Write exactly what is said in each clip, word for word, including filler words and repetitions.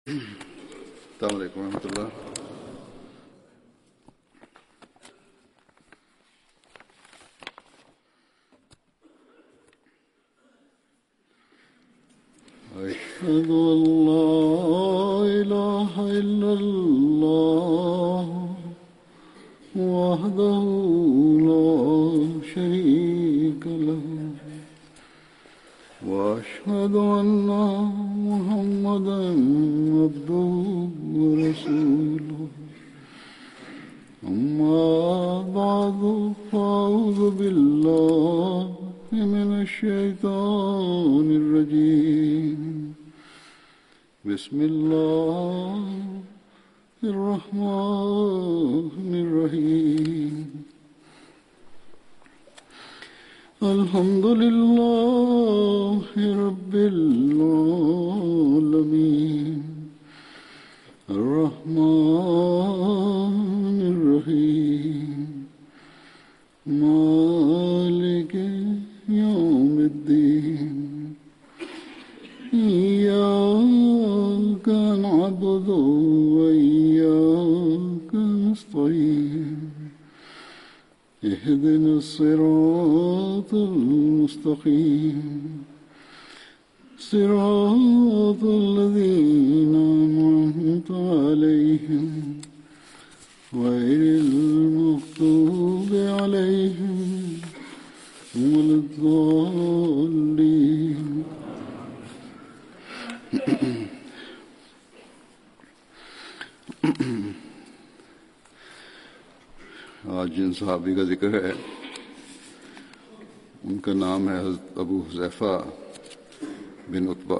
السلام علیکم ورحمۃ اللہ. أشهد أن لا إله إلا الله وحده لا شريك له وأشهد أن محمدا عبده ورسوله. أما بعد فأعوذ بالله من الشيطان الرجيم. بسم الله الرحمن الرحيم. الحمد لله رب العالمين الرحمن الرحيم مالك يوم الدين. إياك نعبد وإياك نستعين. اهدنا الصراط المستقيم صراط الذين أنعمت عليهم غير المغضوب عليهم ولا الضالين. آج جن صحابی کا ذکر ہے ان کا نام ہے حضرت ابو حذیفہ بن عتبہ.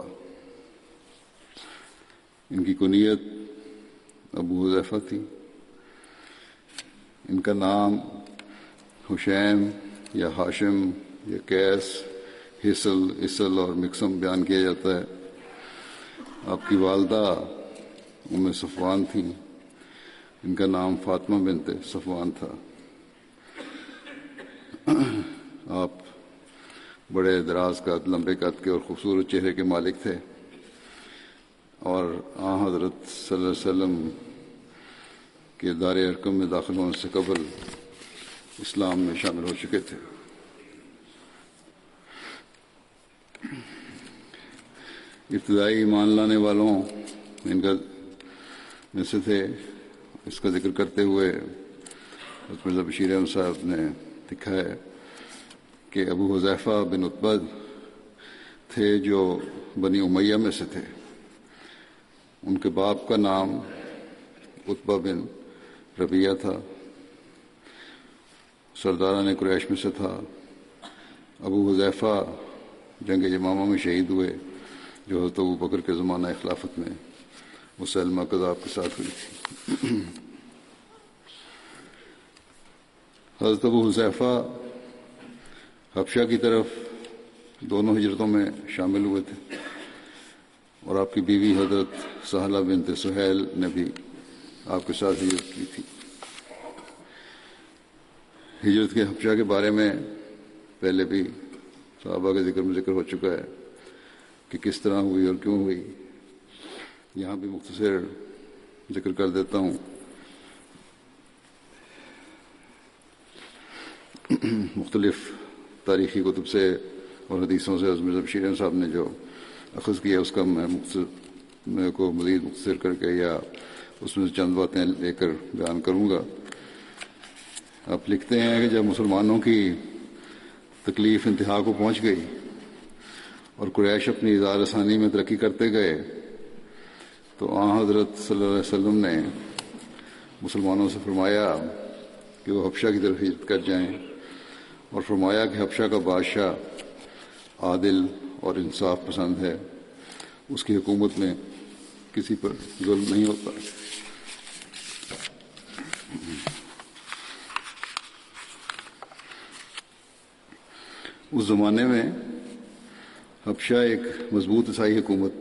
ان کی کنیت ابو حذیفہ تھی. ان کا نام حشیم یا ہاشم یا قیس، حسل اسل اور مکسم بیان کیا جاتا ہے. آپ کی والدہ ام صفوان تھیں. ان کا نام فاطمہ بنت صفوان تھا. آپ بڑے دراز قد، لمبے قد کے اور خوبصورت چہرے کے مالک تھے، اور آن حضرت صلی اللہ علیہ وسلم کے دار ارقم میں داخل ہونے سے قبل اسلام میں شامل ہو چکے تھے. ابتدائی ایمان لانے والوں ان کا میں سے تھے. اس کا ذکر کرتے ہوئے حضرت مرزا بشیر احمد صاحب نے لکھا ہے کہ ابو حذیفہ بن عتبہ تھے جو بنی امیہ میں سے تھے. ان کے باپ کا نام عتبہ بن ربیعہ تھا. سرداران قریش میں سے تھا. ابو حذیفہ جنگ یمامہ میں شہید ہوئے، جو حضرت ابو بکر کے زمانہ خلافت میں مسلمہ کذاب کے ساتھ ہوئی تھی. حضرت ابو حذیفہ حبشہ کی طرف دونوں ہجرتوں میں شامل ہوئے تھے، اور آپ کی بیوی حضرت سہلہ بنت سہیل نے بھی آپ کے ساتھ ہجرت کی تھی. ہجرت کے حبشہ کے بارے میں پہلے بھی صحابہ کے ذکر میں ذکر ہو چکا ہے کہ کس طرح ہوئی اور کیوں ہوئی. یہاں بھی مختصر ذکر کر دیتا ہوں. مختلف تاریخی کتب سے اور حدیثوں سے حضرت مرزا بشیر احمد صاحب نے جو اخذ کیا اس کا میں مختصر میں کو مزید مختصر کر کے یا اس میں سے چند باتیں لے کر بیان کروں گا. آپ لکھتے ہیں کہ جب مسلمانوں کی تکلیف انتہا کو پہنچ گئی اور قریش اپنی اظہار رسانی میں ترقی کرتے گئے، تو آن حضرت صلی اللہ علیہ وسلم نے مسلمانوں سے فرمایا کہ وہ حبشہ کی طرف ہجرت کر جائیں، اور فرمایا کہ حبشہ کا بادشاہ عادل اور انصاف پسند ہے. اس کی حکومت میں کسی پر ظلم نہیں ہوتا. اس زمانے میں حبشہ ایک مضبوط عیسائی حکومت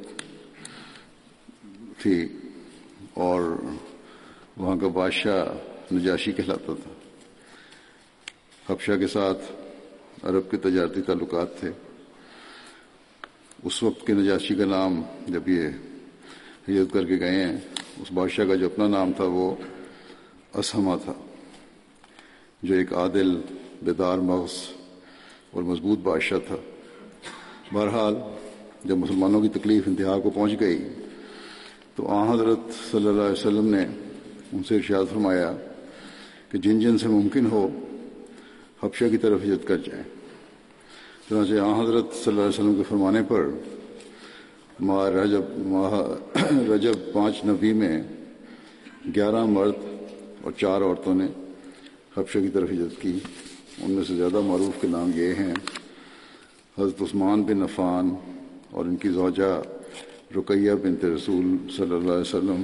تھی، اور وہاں کا بادشاہ نجاشی کہلاتا تھا. حبشہ کے ساتھ عرب کے تجارتی تعلقات تھے. اس وقت کے نجاشی کا نام جب یہ ہجرت کر کے گئے ہیں، اس بادشاہ کا جو اپنا نام تھا وہ اسہمہ تھا، جو ایک عادل، بیدار مغز اور مضبوط بادشاہ تھا۔ بہرحال جب مسلمانوں کی تکلیف انتہا کو پہنچ گئی تو آن حضرت صلی اللہ علیہ وسلم نے ان سے ارشاد فرمایا کہ جن جن سے ممکن ہو حبشہ کی طرف ہجرت کر جائیں۔ چنانچہ آن حضرت صلی اللہ علیہ وسلم کے فرمانے پر ماہ رجب ماہ رجب پانچ نبی میں گیارہ مرد اور چار عورتوں نے حبشہ کی طرف ہجرت کی۔ ان میں سے زیادہ معروف کے نام یہ ہیں: حضرت عثمان بن عفان اور ان کی زوجہ رقیہ بنت رسول صلی اللہ علیہ وسلم،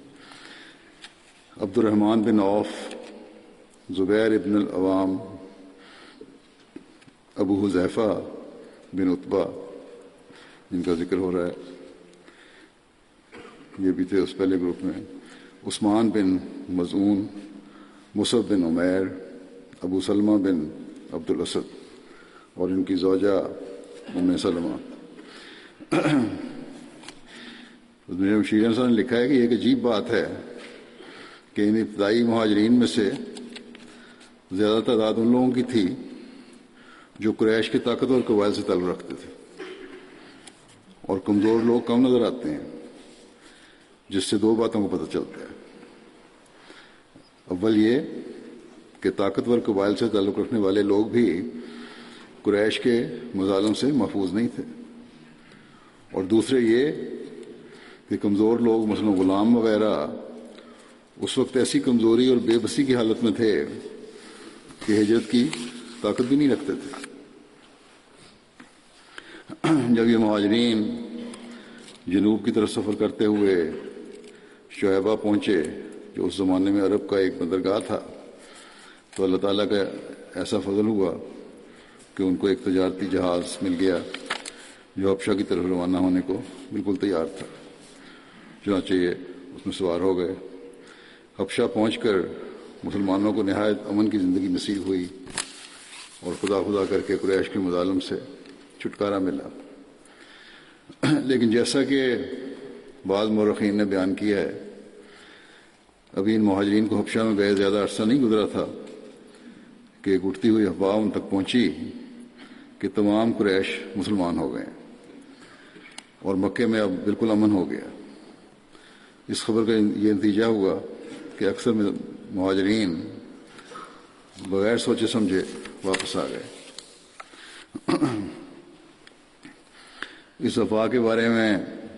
عبد الرحمن بن عوف، زبیر ابن العوام، ابو حذیفہ بن عتبہ جن کا ذکر ہو رہا ہے، یہ بھی تھے اس پہلے گروپ میں، عثمان بن مظعون، مصعب بن عمیر، ابو سلمہ بن عبد الاسد اور ان کی زوجہ ام سلمہ۔ میرے مشیر صاحب نے لکھا ہے کہ یہ ایک عجیب بات ہے کہ ان ابتدائی مہاجرین میں سے زیادہ تعداد ان لوگوں کی تھی جو قریش کے طاقتور قبائل سے تعلق رکھتے تھے، اور کمزور لوگ کم نظر آتے ہیں، جس سے دو باتوں کو پتہ چلتا ہے۔ اول یہ کہ طاقتور قبائل سے تعلق رکھنے والے لوگ بھی قریش کے مظالم سے محفوظ نہیں تھے، اور دوسرے یہ کہ کمزور لوگ مثلا غلام وغیرہ اس وقت ایسی کمزوری اور بے بسی کی حالت میں تھے کہ ہجرت کی طاقت بھی نہیں رکھتے تھے۔ جب یہ مہاجرین جنوب کی طرف سفر کرتے ہوئے شعیبہ پہنچے، جو اس زمانے میں عرب کا ایک بندرگاہ تھا، تو اللہ تعالیٰ کا ایسا فضل ہوا کہ ان کو ایک تجارتی جہاز مل گیا جو حبشہ کی طرف روانہ ہونے کو بالکل تیار تھا۔ چنانچہ یہ اس میں سوار ہو گئے۔ حبشہ پہنچ کر مسلمانوں کو نہایت امن کی زندگی نصیب ہوئی اور خدا خدا کر کے قریش کے مظالم سے چھٹکارا ملا۔ لیکن جیسا کہ بعض مورخین نے بیان کیا ہے، ابھی ان مہاجرین کو حبشہ میں گئے زیادہ عرصہ نہیں گزرا تھا کہ ایک اٹھتی ہوئی افواہ ان تک پہنچی کہ تمام قریش مسلمان ہو گئے اور مکے میں اب بالکل امن ہو گیا۔ اس خبر کا یہ نتیجہ ہوا کہ اکثر مہاجرین بغیر سوچے سمجھے واپس آ گئے۔ اس افواہ کے بارے میں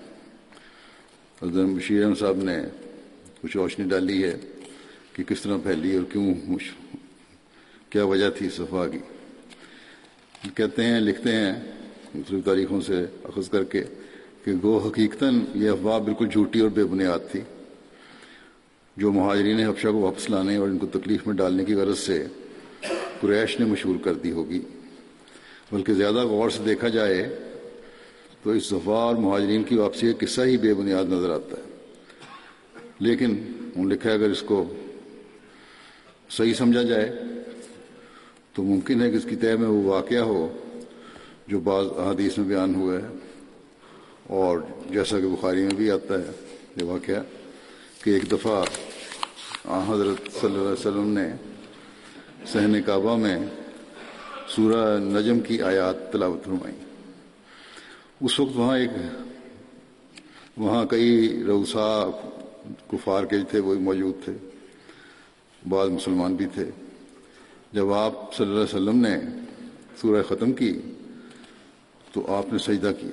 حضرت بشیر احمد صاحب نے کچھ روشنی ڈالی ہے کہ کس طرح پھیلی اور کیوں، کیا وجہ تھی اس افواہ کی۔ کہتے ہیں، لکھتے ہیں مختلف تاریخوں سے اخذ کر کے کہ گو حقیقتاً یہ افواہ بالکل جھوٹی اور بے بنیاد تھی، جو مہاجرین حبشہ کو واپس لانے اور ان کو تکلیف میں ڈالنے کی غرض سے قریش نے مشہور کر دی ہوگی۔ بلکہ زیادہ غور سے دیکھا جائے تو اس افواہ اور مہاجرین کی واپسی کا قصہ ہی بے بنیاد نظر آتا ہے۔ لیکن انہوں نے لکھا ہے اگر اس کو صحیح سمجھا جائے تو ممکن ہے کہ اس کی تہ میں وہ واقعہ ہو جو بعض احادیث میں بیان ہوا ہے، اور جیسا کہ بخاری میں بھی آتا ہے یہ واقعہ کہ ایک دفعہ آن حضرت صلی اللہ علیہ وسلم نے صحن کعبہ میں سورہ نجم کی آیات تلاوت فرمائی۔ اس وقت وہاں ایک وہاں کئی رؤسا کفار کے تھے، وہ موجود تھے، بعض مسلمان بھی تھے۔ جب آپ صلی اللہ علیہ وسلم نے سورہ ختم کی تو آپ نے سجدہ کیا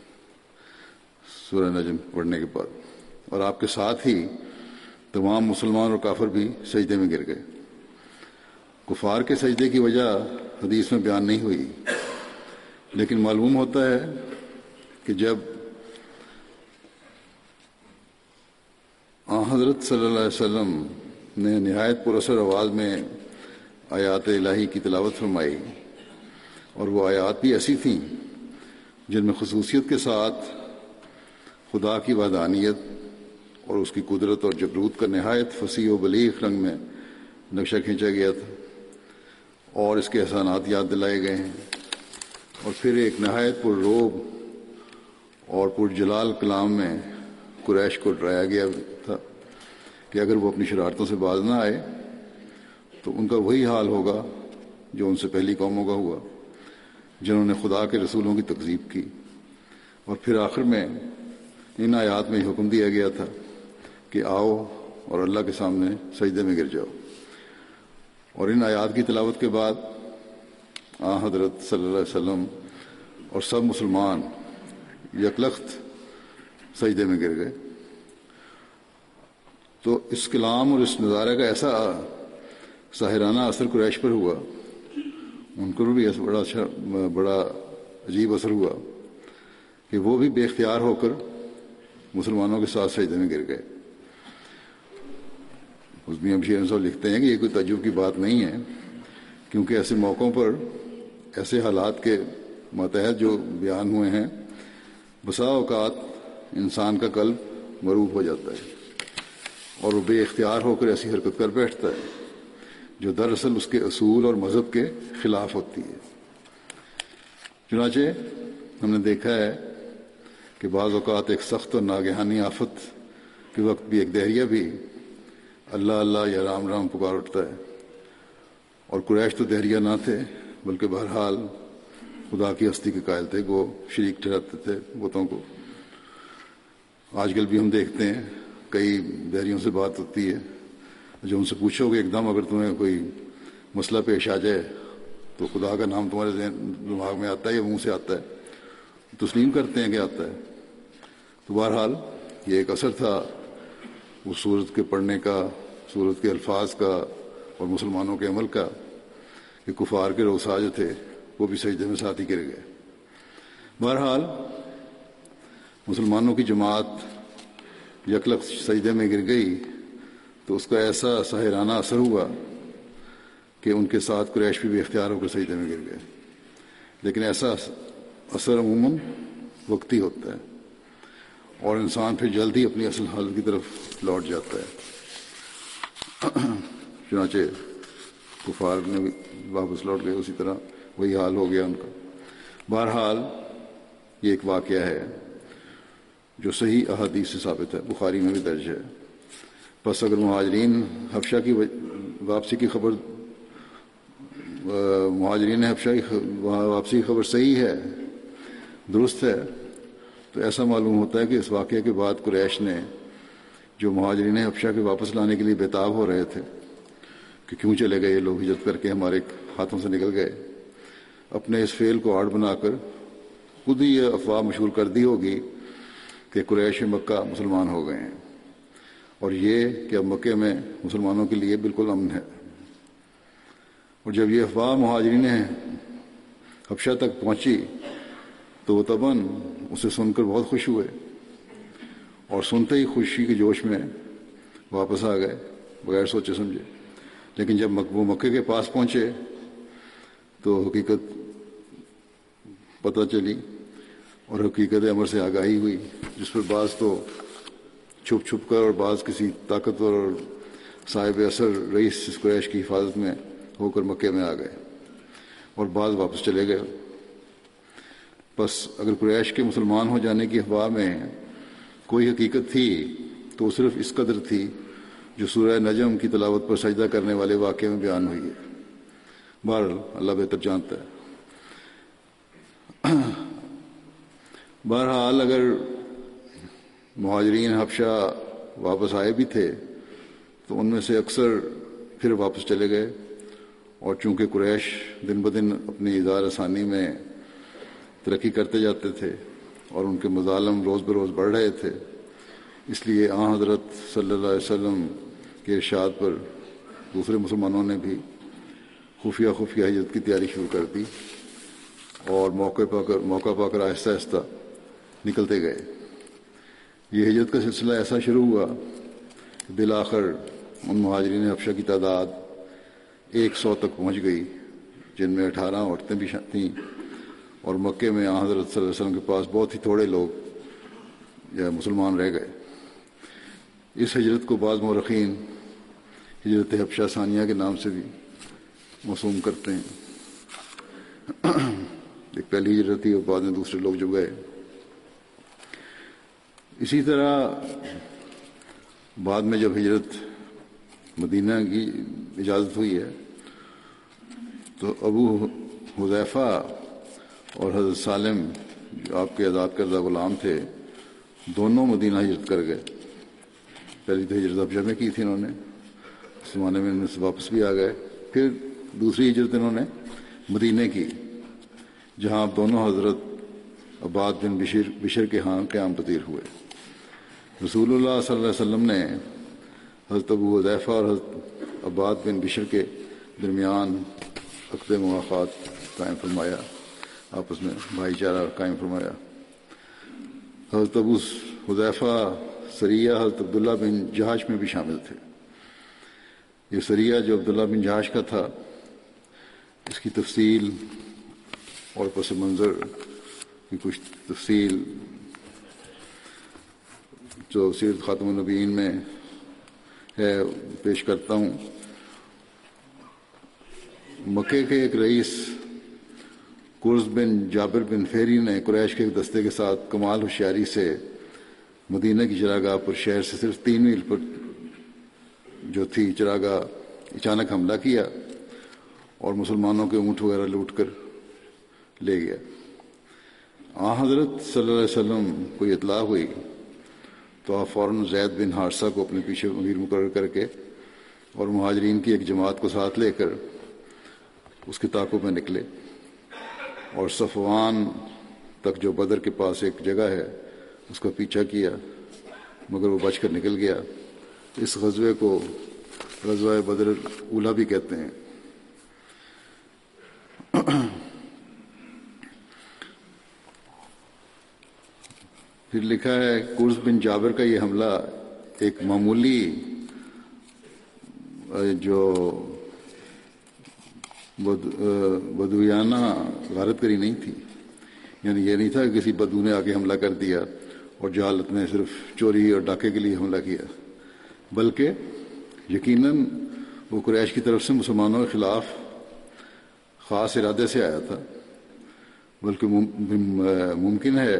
سورہ نجم پڑھنے کے بعد، اور آپ کے ساتھ ہی تمام مسلمان اور کافر بھی سجدے میں گر گئے۔ کفار کے سجدے کی وجہ حدیث میں بیان نہیں ہوئی، لیکن معلوم ہوتا ہے کہ جب آن حضرت صلی اللہ علیہ وسلم نے نہایت پراثر آواز میں آیات الہی کی تلاوت فرمائی، اور وہ آیات بھی ایسی تھیں جن میں خصوصیت کے ساتھ خدا کی وحدانیت اور اس کی قدرت اور جبروت کا نہایت فصیح و بلیغ رنگ میں نقشہ کھینچا گیا تھا، اور اس کے احسانات یاد دلائے گئے ہیں، اور پھر ایک نہایت پر روب اور پر جلال کلام میں قریش کو ڈرایا گیا تھا کہ اگر وہ اپنی شرارتوں سے باز نہ آئے تو ان کا وہی حال ہوگا جو ان سے پہلی قوموں کا ہوا، جنہوں نے خدا کے رسولوں کی تکذیب کی۔ اور پھر آخر میں ان آیات میں حکم دیا گیا تھا کہ آؤ اور اللہ کے سامنے سجدے میں گر جاؤ۔ اور ان آیات کی تلاوت کے بعد آن حضرت صلی اللہ علیہ وسلم اور سب مسلمان یکلخت سجدے میں گر گئے۔ تو اس کلام اور اس نظارے کا ایسا ساحرانہ اثر قریش پر ہوا، ان کو بھی بڑا اچھا بڑا عجیب اثر ہوا کہ وہ بھی بے اختیار ہو کر مسلمانوں کے ساتھ سجدے میں گر گئے۔ عثمی بشیر صاحب لکھتے ہیں کہ یہ کوئی تعجب کی بات نہیں ہے، کیونکہ ایسے موقعوں پر ایسے حالات کے ماتحت جو بیان ہوئے ہیں، بسا اوقات انسان کا قلب مروب ہو جاتا ہے اور وہ بے اختیار ہو کر ایسی حرکت کر بیٹھتا ہے جو دراصل اس کے اصول اور مذہب کے خلاف ہوتی ہے۔ چنانچہ ہم نے دیکھا ہے کہ بعض اوقات ایک سخت اور ناگہانی آفت کے وقت بھی ایک دہریہ بھی اللہ اللہ یا رام رام پکار اٹھتا ہے، اور قریش تو دہریہ نہ تھے بلکہ بہرحال خدا کی ہستی کے قائل تھے، وہ شریک ٹھہراتے تھے بتوں کو۔ آج کل بھی ہم دیکھتے ہیں کئی دہریوں سے بات ہوتی ہے، جو ان سے پوچھو کہ ایک دم اگر تمہیں کوئی مسئلہ پیش آ جائے تو خدا کا نام تمہارے ذہن دماغ میں آتا ہے یا منہ سے آتا ہے؟ تسلیم کرتے ہیں کہ آتا ہے۔ تو بہرحال یہ ایک اثر تھا اس سورت کے پڑھنے کا، سورت کے الفاظ کا اور مسلمانوں کے عمل کا، کہ کفار کے رؤسا جو تھے وہ بھی سجدے میں ساتھ ہی گر گئے۔ بہرحال مسلمانوں کی جماعت یکلخت سجدے میں گر گئی تو اس کا ایسا ساحرانہ اثر ہوا کہ ان کے ساتھ قریش بھی بے اختیار ہو کر سجدے میں گر گئے۔ لیکن ایسا اثر عموماً وقتی ہوتا ہے اور انسان پھر جلد ہی اپنی اصل حالت کی طرف لوٹ جاتا ہے۔ چنانچہ کفار میں بھی واپس لوٹ گئے، اسی طرح وہی حال ہو گیا ان کا۔ بہرحال یہ ایک واقعہ ہے جو صحیح احادیث سے ثابت ہے، بخاری میں بھی درج ہے۔ بس اگر مہاجرین حبشہ کی واپسی کی خبر مہاجرین حبشہ کی واپسی کی خبر صحیح ہے، درست ہے، تو ایسا معلوم ہوتا ہے کہ اس واقعے کے بعد قریش نے جو مہاجرین حبشہ کے واپس لانے کے لیے بےتاب ہو رہے تھے کہ کیوں چلے گئے یہ لوگ، ہجرت کر کے ہمارے ہاتھوں سے نکل گئے، اپنے اس فعل کو آڑ بنا کر خود ہی یہ افواہ مشہور کر دی ہوگی کہ قریش مکہ مسلمان ہو گئے ہیں، اور یہ کہ اب مکے میں مسلمانوں کے لیے بالکل امن ہے۔ اور جب یہ افواہ مہاجرین حبشہ تک پہنچی تو وہ طبعاً اسے سن کر بہت خوش ہوئے اور سنتے ہی خوشی کے جوش میں واپس آ گئے بغیر سوچے سمجھے۔ لیکن جب وہ مکے کے پاس پہنچے تو حقیقت پتہ چلی اور حقیقت امر سے آگاہی ہوئی، جس پر بعض تو چھپ چھپ کر اور بعض کسی طاقتور اور صاحب اثر رئیس قریش کی حفاظت میں ہو کر مکے میں آ گئے اور بعض واپس چلے گئے۔ بس اگر قریش کے مسلمان ہو جانے کی افواہ میں کوئی حقیقت تھی تو وہ صرف اس قدر تھی جو سورہ نجم کی تلاوت پر سجدہ کرنے والے واقعے میں بیان ہوئی ہے۔ بہرحال اللہ بہتر جانتا ہے۔ بہرحال اگر مہاجرین حبشہ واپس آئے بھی تھے تو ان میں سے اکثر پھر واپس چلے گئے، اور چونکہ قریش دن بدن اپنی اظہار ثانی میں ترقی کرتے جاتے تھے اور ان کے مظالم روز بروز بڑھ رہے تھے، اس لیے آن حضرت صلی اللہ علیہ وسلم کے ارشاد پر دوسرے مسلمانوں نے بھی خفیہ خفیہ ہجرت کی تیاری شروع کر دی اور موقع پا کر موقع پا کر آہستہ آہستہ نکلتے گئے۔ یہ ہجرت کا سلسلہ ایسا شروع ہوا کہ بالآخر ان مہاجرین حبشہ کی تعداد ایک سو تک پہنچ گئی، جن میں اٹھارہ عورتیں بھی تھیں، اور مکے میں آن حضرت صلی اللہ علیہ وسلم کے پاس بہت ہی تھوڑے لوگ یا مسلمان رہ گئے۔ اس ہجرت کو بعض مورخین ہجرت حبشہ ثانیہ کے نام سے بھی موسوم کرتے ہیں۔ ایک پہلی ہجرت تھی اور بعد میں دوسرے لوگ جو گئے۔ اسی طرح بعد میں جب ہجرت مدینہ کی اجازت ہوئی ہے تو ابو حذیفہ اور حضرت سالم جو آپ کے آزاد کردہ غلام تھے دونوں مدینہ ہجرت کر گئے. پہلی تو ہجرت حبشہ میں کی تھی انہوں نے، اس زمانے میں ان سے واپس بھی آ گئے. پھر دوسری ہجرت انہوں نے مدینہ کی، جہاں دونوں حضرت عباد بن بشر بشر کے ہاں قیام پذیر ہوئے. رسول اللہ صلی اللہ علیہ وسلم نے حضرت ابو حذیفہ اور حضرت عباد بن بشر کے درمیان عقد مواخات قائم فرمایا، آپس میں بھائی چارہ قائم فرمایا. حضرت ابو حذیفہ سریہ حضرت عبداللہ بن جہاش میں بھی شامل تھے. یہ سریہ جو عبداللہ بن جہاش کا تھا، اس کی تفصیل اور پس منظر کی کچھ تفصیل جو سیرت خاتم النبیین میں ہے پیش کرتا ہوں. مکے کے ایک رئیس قرظ بن جابر بن فہری نے قریش کے ایک دستے کے ساتھ کمال ہوشیاری سے مدینہ کی چراگاہ پر شہر سے صرف تین میل پر جو تھی چراگاہ اچانک حملہ کیا اور مسلمانوں کے اونٹ وغیرہ لوٹ کر لے گیا. آن حضرت صلی اللہ علیہ وسلم کو یہ اطلاع ہوئی تو آپ فوراً زید بن حارثہ کو اپنے پیچھے امیر مقرر کر کے اور مہاجرین کی ایک جماعت کو ساتھ لے کر اس کے تعاقب میں نکلے اور صفوان تک جو بدر کے پاس ایک جگہ ہے اس کا پیچھا کیا، مگر وہ بچ کر نکل گیا. اس غزوے کو غزوہ بدر اولا بھی کہتے ہیں. پھر لکھا ہے قرظ بن جابر کا یہ حملہ ایک معمولی جو بدویانہ غارت کری نہیں تھی، یعنی یہ نہیں تھا کہ کسی بدو نے آ کے حملہ کر دیا اور جہالت میں صرف چوری اور ڈاکے کے لیے حملہ کیا، بلکہ یقیناً وہ قریش کی طرف سے مسلمانوں کے خلاف خاص ارادے سے آیا تھا. بلکہ ممکن ہے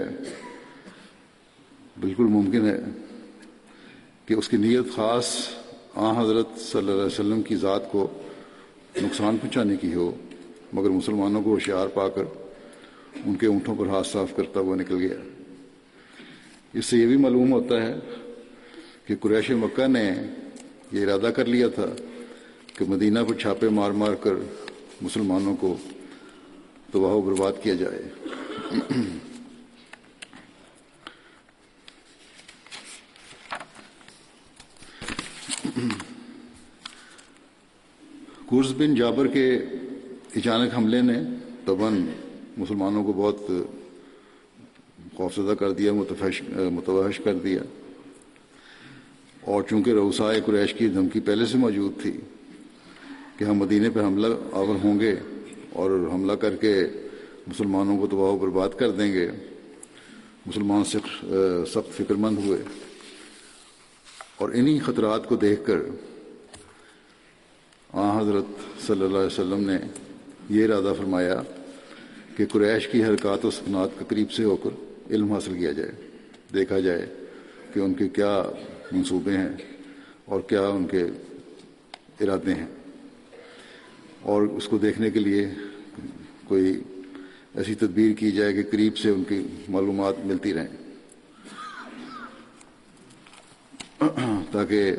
بالکل ممکن ہے کہ اس کی نیت خاص آن حضرت صلی اللہ علیہ وسلم کی ذات کو نقصان پہنچانے کی ہو، مگر مسلمانوں کو ہوشیار پا کر ان کے اونٹوں پر ہاتھ صاف کرتا ہوا نکل گیا. اس سے یہ بھی معلوم ہوتا ہے کہ قریش مکہ نے یہ ارادہ کر لیا تھا کہ مدینہ پر چھاپے مار مار کر مسلمانوں کو تباہ و برباد کیا جائے. قرظ بن جابر کے اچانک حملے نے طبعاً مسلمانوں کو بہت خوفزدہ کر دیا، متوحش کر دیا، اور چونکہ رؤسائے قریش کی دھمکی پہلے سے موجود تھی کہ ہم مدینے پہ حملہ آور ہوں گے اور حملہ کر کے مسلمانوں کو تباہ و برباد کر دیں گے، مسلمان سخت فکر مند ہوئے. اور انہی خطرات کو دیکھ کر آن حضرت صلی اللہ علیہ وسلم نے یہ ارادہ فرمایا کہ قریش کی حرکات و سکنات کے قریب سے ہو کر علم حاصل کیا جائے، دیکھا جائے کہ ان کے کیا منصوبے ہیں اور کیا ان کے ارادے ہیں، اور اس کو دیکھنے کے لیے کوئی ایسی تدبیر کی جائے کہ قریب سے ان کی معلومات ملتی رہیں تاکہ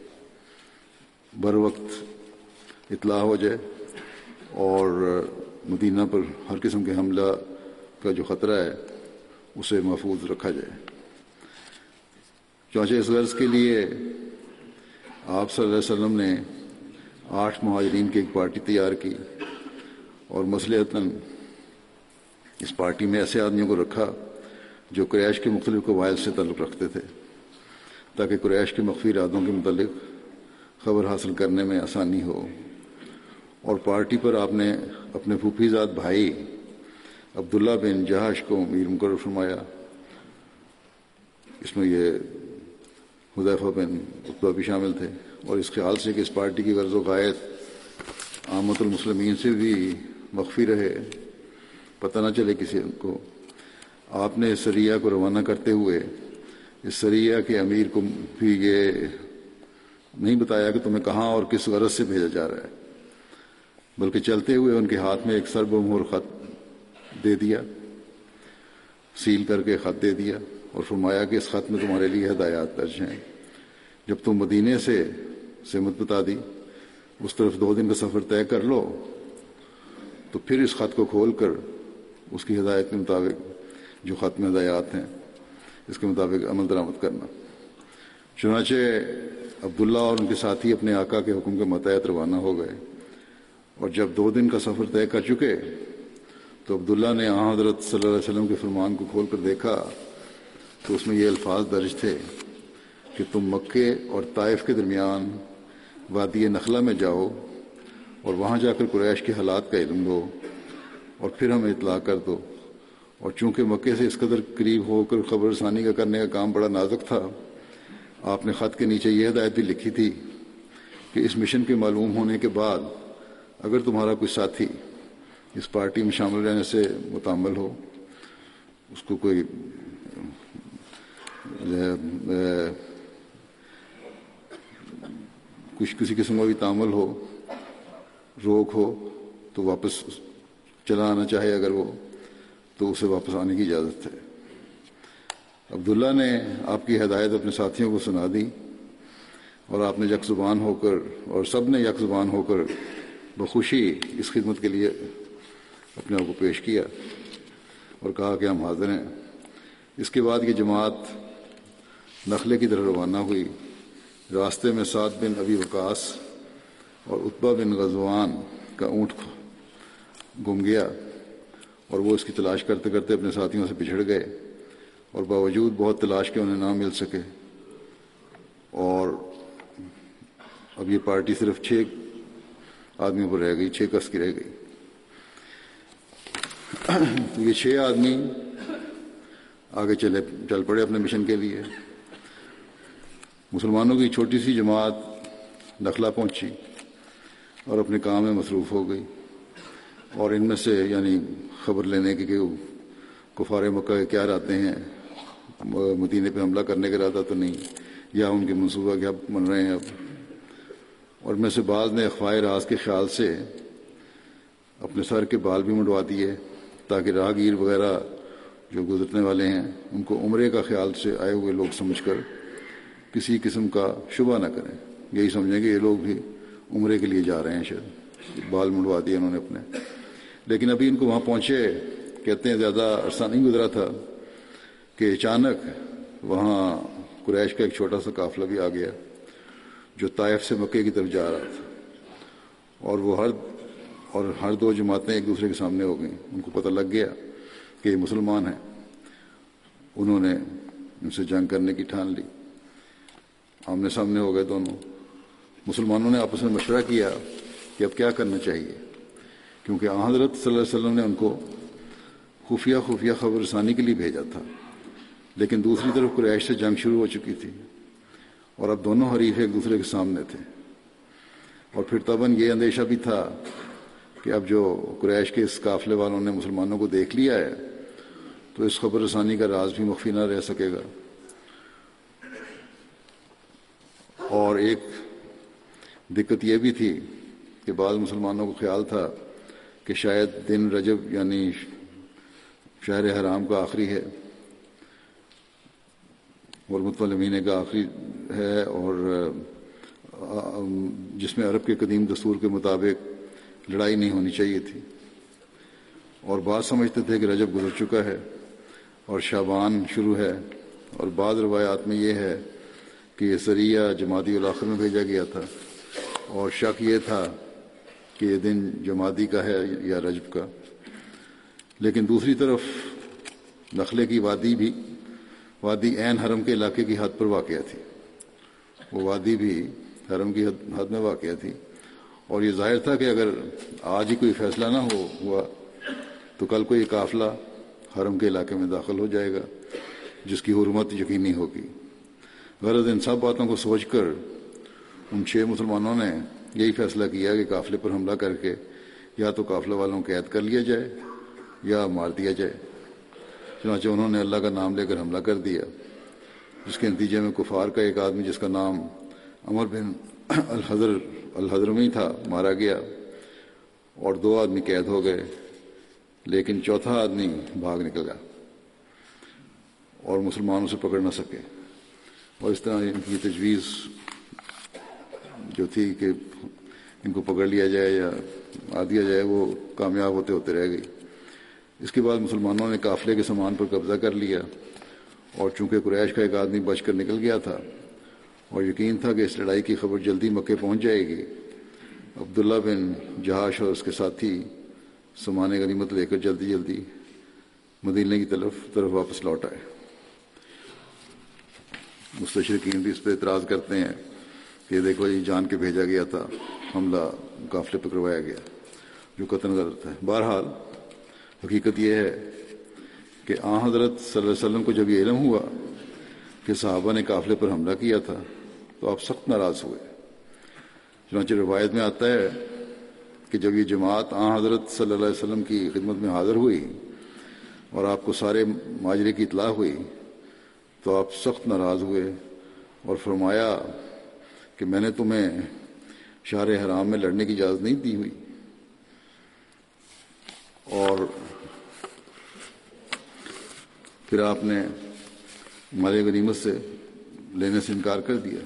بر وقت اطلاع ہو جائے اور مدینہ پر ہر قسم کے حملہ کا جو خطرہ ہے اسے محفوظ رکھا جائے. چنانچہ اس غرض کے لیے آپ صلی اللہ علیہ وسلم نے آٹھ مہاجرین کی ایک پارٹی تیار کی اور مصلحتاً اس پارٹی میں ایسے آدمیوں کو رکھا جو قریش کے مختلف قبائل سے تعلق رکھتے تھے، تاکہ قریش کے مخفی ارادوں کے متعلق خبر حاصل کرنے میں آسانی ہو. اور پارٹی پر آپ نے اپنے پھوپھی زاد بھائی عبداللہ بن جہاش کو امیر مقرر فرمایا. اس میں یہ حذیفہ بن عتبہ بھی شامل تھے، اور اس خیال سے کہ اس پارٹی کی غرض و غایت عامت المسلمین سے بھی مخفی رہے، پتہ نہ چلے کسی کو، آپ نے سریہ کو روانہ کرتے ہوئے اس سریہ کے امیر کو بھی یہ نہیں بتایا کہ تمہیں کہاں اور کس غرض سے بھیجا جا رہا ہے، بلکہ چلتے ہوئے ان کے ہاتھ میں ایک سرب مہر خط دے دیا، سیل کر کے خط دے دیا اور فرمایا کہ اس خط میں تمہارے لیے ہدایات درج ہیں۔ جب تم مدینے سے سمت بتا دی، اس طرف دو دن کا سفر طے کر لو، تو پھر اس خط کو کھول کر اس کی ہدایت کے مطابق جو خط میں ہدایات ہیں اس کے مطابق عمل درآمد کرنا۔ چنانچہ عبداللہ اور ان کے ساتھی اپنے آقا کے حکم کے متحد روانہ ہو گئے، اور جب دو دن کا سفر طے کر چکے تو عبداللہ نے آن حضرت صلی اللہ علیہ وسلم کے فرمان کو کھول کر دیکھا تو اس میں یہ الفاظ درج تھے کہ تم مکے اور طائف کے درمیان وادی نخلہ میں جاؤ اور وہاں جا کر قریش کے حالات کا علم لو اور پھر ہمیں اطلاع کر دو۔ اور چونکہ مکے سے اس قدر قریب ہو کر خبر رسانی کا کرنے کا کام بڑا نازک تھا، آپ نے خط کے نیچے یہ ہدایت بھی لکھی تھی کہ اس مشن کے معلوم ہونے کے بعد اگر تمہارا کوئی ساتھی اس پارٹی میں شامل رہنے سے متعمل ہو، اس کو کوئی کچھ کسی قسم کا بھی تعامل ہو، روک ہو، تو واپس چلا آنا چاہے اگر وہ، تو اسے واپس آنے کی اجازت ہے۔ عبداللہ نے آپ کی ہدایت اپنے ساتھیوں کو سنا دی اور آپ نے یک زبان ہو کر اور سب نے یک زبان ہو کر بخوشی اس خدمت کے لیے اپنے آپ کو پیش کیا اور کہا کہ ہم حاضر ہیں۔ اس کے بعد یہ جماعت نخلے کی طرف روانہ ہوئی۔ راستے میں سعد بن ابی وقاص اور عتبہ بن غزوان کا اونٹ گم گیا اور وہ اس کی تلاش کرتے کرتے اپنے ساتھیوں سے بچھڑ گئے، اور باوجود بہت تلاش کے انہیں نہ مل سکے، اور اب یہ پارٹی صرف چھ آدمیوں پر رہ گئی، چھ کس کی رہ گئی۔ تو یہ چھ آدمی آگے چلے چل پڑے اپنے مشن کے لیے۔ مسلمانوں کی چھوٹی سی جماعت نخلہ پہنچی اور اپنے کام میں مصروف ہو گئی، اور ان میں سے یعنی خبر لینے کی کہ کفار مکہ کے کیا ارادے ہیں، مدینے پہ حملہ کرنے کا ارادہ تو نہیں، یا ان کے منصوبہ کیا بن رہے ہیں اب۔ اور میں سے بعض نے اخفائے راز کے خیال سے اپنے سر کے بال بھی منڈوا دیے تاکہ راہگیر وغیرہ جو گزرنے والے ہیں ان کو عمرے کا خیال سے آئے ہوئے لوگ سمجھ کر کسی قسم کا شبہ نہ کریں، یہی سمجھیں کہ یہ لوگ بھی عمرے کے لیے جا رہے ہیں، شاید بال منڈوا دیے انہوں نے اپنے۔ لیکن ابھی ان کو وہاں پہنچے، کہتے ہیں زیادہ عرصہ نہیں گزرا تھا کہ اچانک وہاں قریش کا ایک چھوٹا سا قافلہ بھی آ گیا جو طائف سے مکے کی طرف جا رہا تھا، اور وہ ہر اور ہر دو جماعتیں ایک دوسرے کے سامنے ہو گئیں۔ ان کو پتہ لگ گیا کہ یہ مسلمان ہیں، انہوں نے ان سے جنگ کرنے کی ٹھان لی، آمنے سامنے ہو گئے دونوں۔ مسلمانوں نے آپس میں مشورہ کیا کہ اب کیا کرنا چاہیے، کیونکہ حضرت صلی اللہ علیہ وسلم نے ان کو خفیہ خفیہ خبر رسانی کے لیے بھیجا تھا، لیکن دوسری طرف قریش سے جنگ شروع ہو چکی تھی اور اب دونوں حریف ایک دوسرے کے سامنے تھے، اور پھر تباً یہ اندیشہ بھی تھا کہ اب جو قریش کے اس قافلے والوں نے مسلمانوں کو دیکھ لیا ہے تو اس خبر رسانی کا راز بھی مخفی نہ رہ سکے گا۔ اور ایک دقت یہ بھی تھی کہ بعض مسلمانوں کو خیال تھا کہ شاید دن رجب یعنی شہر حرام کا آخری ہے اور متولى مہینے کا آخری ہے، اور جس میں عرب کے قدیم دستور کے مطابق لڑائی نہیں ہونی چاہیے تھی، اور بعض سمجھتے تھے کہ رجب گزر چکا ہے اور شعبان شروع ہے، اور بعض روایات میں یہ ہے کہ یہ سریہ جمادی الاخر میں بھیجا گیا تھا، اور شک یہ تھا کہ یہ دن جمادی کا ہے یا رجب کا۔ لیکن دوسری طرف نخلے کی وادی بھی وادی عین حرم کے علاقے کی حد پر واقع تھی، وہ وادی بھی حرم کی حد, حد میں واقع تھی، اور یہ ظاہر تھا کہ اگر آج ہی کوئی فیصلہ نہ ہو ہوا تو کل کو یہ قافلہ حرم کے علاقے میں داخل ہو جائے گا جس کی حرمت یقینی ہوگی۔ غرض ان سب باتوں کو سوچ کر ان چھ مسلمانوں نے یہی فیصلہ کیا کہ قافلے پر حملہ کر کے یا تو قافلہ والوں کو قید کر لیا جائے یا مار دیا جائے۔ چنانچہ انہوں نے اللہ کا نام لے کر حملہ کر دیا۔ جس کے نتیجے میں کفار کا ایک آدمی جس کا نام عمر بن الحضر الحضرمی تھا مارا گیا، اور دو آدمی قید ہو گئے، لیکن چوتھا آدمی بھاگ نکل گیا اور مسلمانوں سے پکڑ نہ سکے، اور اس طرح ان کی تجویز جو تھی کہ ان کو پکڑ لیا جائے یا آ دیا جائے وہ کامیاب ہوتے ہوتے رہ گئی۔ اس کے بعد مسلمانوں نے قافلے کے سامان پر قبضہ کر لیا، اور چونکہ قریش کا ایک آدمی بچ کر نکل گیا تھا اور یقین تھا کہ اس لڑائی کی خبر جلدی مکے پہنچ جائے گی، عبداللہ بن جہاش اور اس کے ساتھی سامان غنیمت لے کر جلدی جلدی مدینے کی طرف طرف واپس لوٹ آئے۔ مستشرقین بھی اس پہ اعتراض کرتے ہیں کہ دیکھو یہ جان کے بھیجا گیا تھا، حملہ قافلے پہ کروایا گیا، جو قطعاً غلط ہے۔ بہرحال حقیقت یہ ہے کہ آن حضرت صلی اللہ علیہ وسلم کو جب یہ علم ہوا کہ صحابہ نے قافلے پر حملہ کیا تھا تو آپ سخت ناراض ہوئے۔ چنانچہ روایت میں آتا ہے کہ جب یہ جماعت آن حضرت صلی اللہ علیہ وسلم کی خدمت میں حاضر ہوئی اور آپ کو سارے ماجرے کی اطلاع ہوئی تو آپ سخت ناراض ہوئے اور فرمایا کہ میں نے تمہیں شہر حرام میں لڑنے کی اجازت نہیں دی ہوئی، اور پھر آپ نے مال غنیمت سے لینے سے انکار کر دیا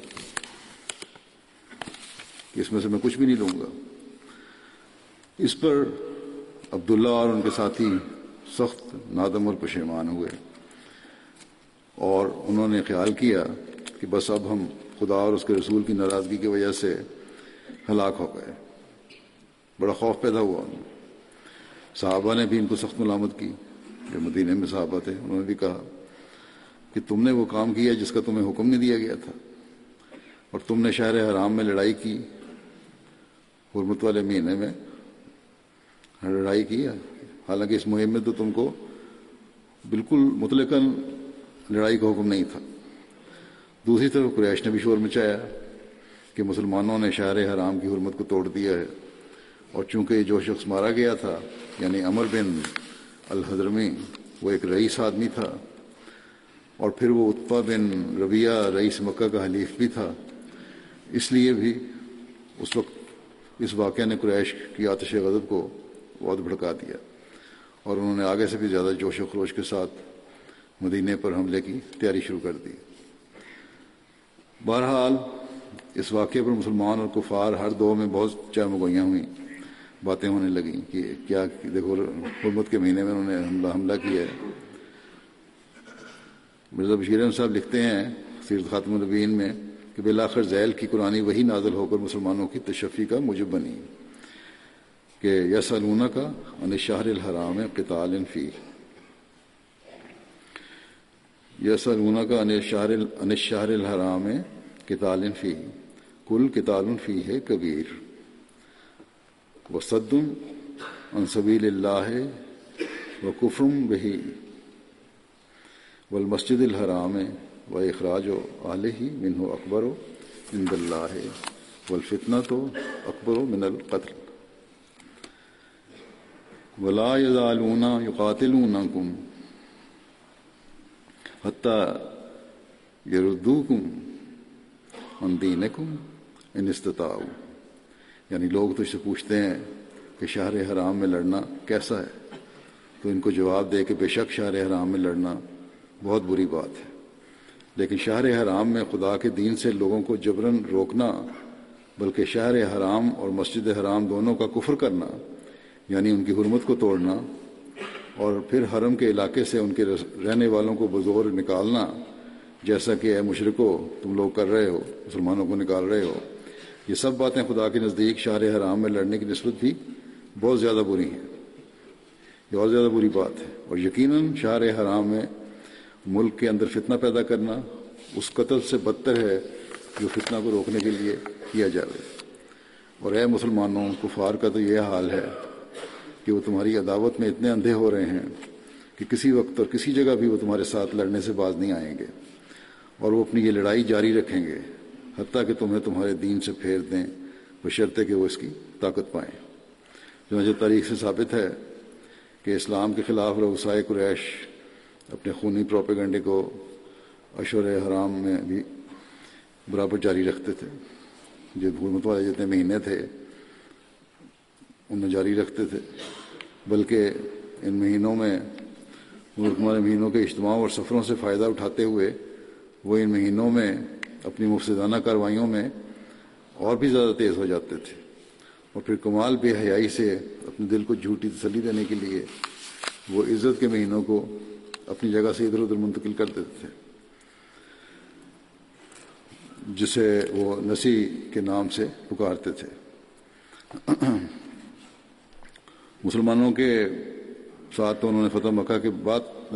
کہ اس میں سے میں کچھ بھی نہیں لوں گا۔ اس پر عبداللہ اور ان کے ساتھی سخت نادم اور پشیمان ہوئے، اور انہوں نے خیال کیا کہ بس اب ہم خدا اور اس کے رسول کی ناراضگی کی وجہ سے ہلاک ہو گئے۔ بڑا خوف پیدا ہوا ان میں۔ صحابہ نے بھی ان کو سخت ملامت کی، جو مدینے میں صحابہ تھے، انہوں نے بھی کہا کہ تم نے وہ کام کیا جس کا تمہیں حکم نہیں دیا گیا تھا، اور تم نے شہر حرام میں لڑائی کی، حرمت والے مہینے میں لڑائی کی، حالانکہ اس مہم میں تو تم کو بالکل مطلقاً لڑائی کا حکم نہیں تھا۔ دوسری طرف قریش نے بھی شور مچایا کہ مسلمانوں نے شہر حرام کی حرمت کو توڑ دیا ہے، اور چونکہ یہ جو شخص مارا گیا تھا یعنی عمر بن الحضرمی وہ ایک رئیس آدمی تھا، اور پھر وہ عتبہ بن ربیعہ رئیس مکہ کا حلیف بھی تھا، اس لیے بھی اس وقت اس واقعہ نے قریش کی آتش غضب کو بہت بھڑکا دیا، اور انہوں نے آگے سے بھی زیادہ جوش و خروش کے ساتھ مدینے پر حملے کی تیاری شروع کر دی۔ بہرحال اس واقعے پر مسلمان اور کفار ہر دو میں بہت چہمگوئیاں ہوئیں، باتیں ہونے لگیں کہ کیا دیکھو حرمت کے مہینے میں انہوں نے حملہ حملہ کیا ہے۔ مرزا بشیر احمد صاحب لکھتے ہیں سیرت خاتم النبیین میں کہ بالآخر ذیل کی قرآنی وحی نازل ہو کر مسلمانوں کی تشفی کا موجب بنی کہ یسألونک عن الشہر الحرام قتال فیہ، یسألونک عن الشہر عن الشہر الحرام قتال فیہ قل قتال فیہ کبیر وصد عن سبیل اللہ وکفر بہ والمسجد الحرام واخراج اہلہ منہ اکبر عند اللہ والفتنۃ اکبر من القتل ولا یزالون یقاتلونکم حتی یردوکم عن دینکم ان استطاعوا، یعنی لوگ تجھ سے پوچھتے ہیں کہ شہر حرام میں لڑنا کیسا ہے، تو ان کو جواب دے کہ بے شک شہر حرام میں لڑنا بہت بری بات ہے، لیکن شہر حرام میں خدا کے دین سے لوگوں کو جبراً روکنا، بلکہ شہر حرام اور مسجد حرام دونوں کا کفر کرنا، یعنی ان کی حرمت کو توڑنا، اور پھر حرم کے علاقے سے ان کے رہنے والوں کو بزور نکالنا، جیسا کہ اے مشرکو تم لوگ کر رہے ہو، مسلمانوں کو نکال رہے ہو، یہ سب باتیں خدا کے نزدیک شہر حرام میں لڑنے کی نسبت بھی بہت زیادہ بری ہیں، یہ اور زیادہ بری بات ہے، اور یقیناً شہر حرام میں ملک کے اندر فتنہ پیدا کرنا اس قتل سے بدتر ہے جو فتنہ کو روکنے کے لیے کیا جاوے۔ اور اے مسلمانوں، کفار کا تو یہ حال ہے کہ وہ تمہاری عداوت میں اتنے اندھے ہو رہے ہیں کہ کسی وقت اور کسی جگہ بھی وہ تمہارے ساتھ لڑنے سے باز نہیں آئیں گے، اور وہ اپنی یہ لڑائی جاری رکھیں گے حتیٰ کہ تمہیں تمہارے دین سے پھیر دیں، بشرطے کہ وہ اس کی طاقت پائیں۔ چنانچہ تاریخ سے ثابت ہے کہ اسلام کے خلاف رؤسائے قریش اپنے خونی پروپیگنڈے کو اشہر حرام میں بھی برابر جاری رکھتے تھے. جو حکومت والے جتنے مہینے تھے ان میں جاری رکھتے تھے، بلکہ ان مہینوں میں ملک والے مہینوں کے اجتماع اور سفروں سے فائدہ اٹھاتے ہوئے وہ ان مہینوں میں اپنی مفسدانہ کارروائیوں میں اور بھی زیادہ تیز ہو جاتے تھے، اور پھر کمال بے حیائی سے اپنے دل کو جھوٹی تسلی دینے کے لیے وہ عزت کے مہینوں کو اپنی جگہ سے ادھر ادھر منتقل کر دیتے تھے، جسے وہ نسی کے نام سے پکارتے تھے. مسلمانوں کے ساتھ تو انہوں نے فتح مکہ کے بعد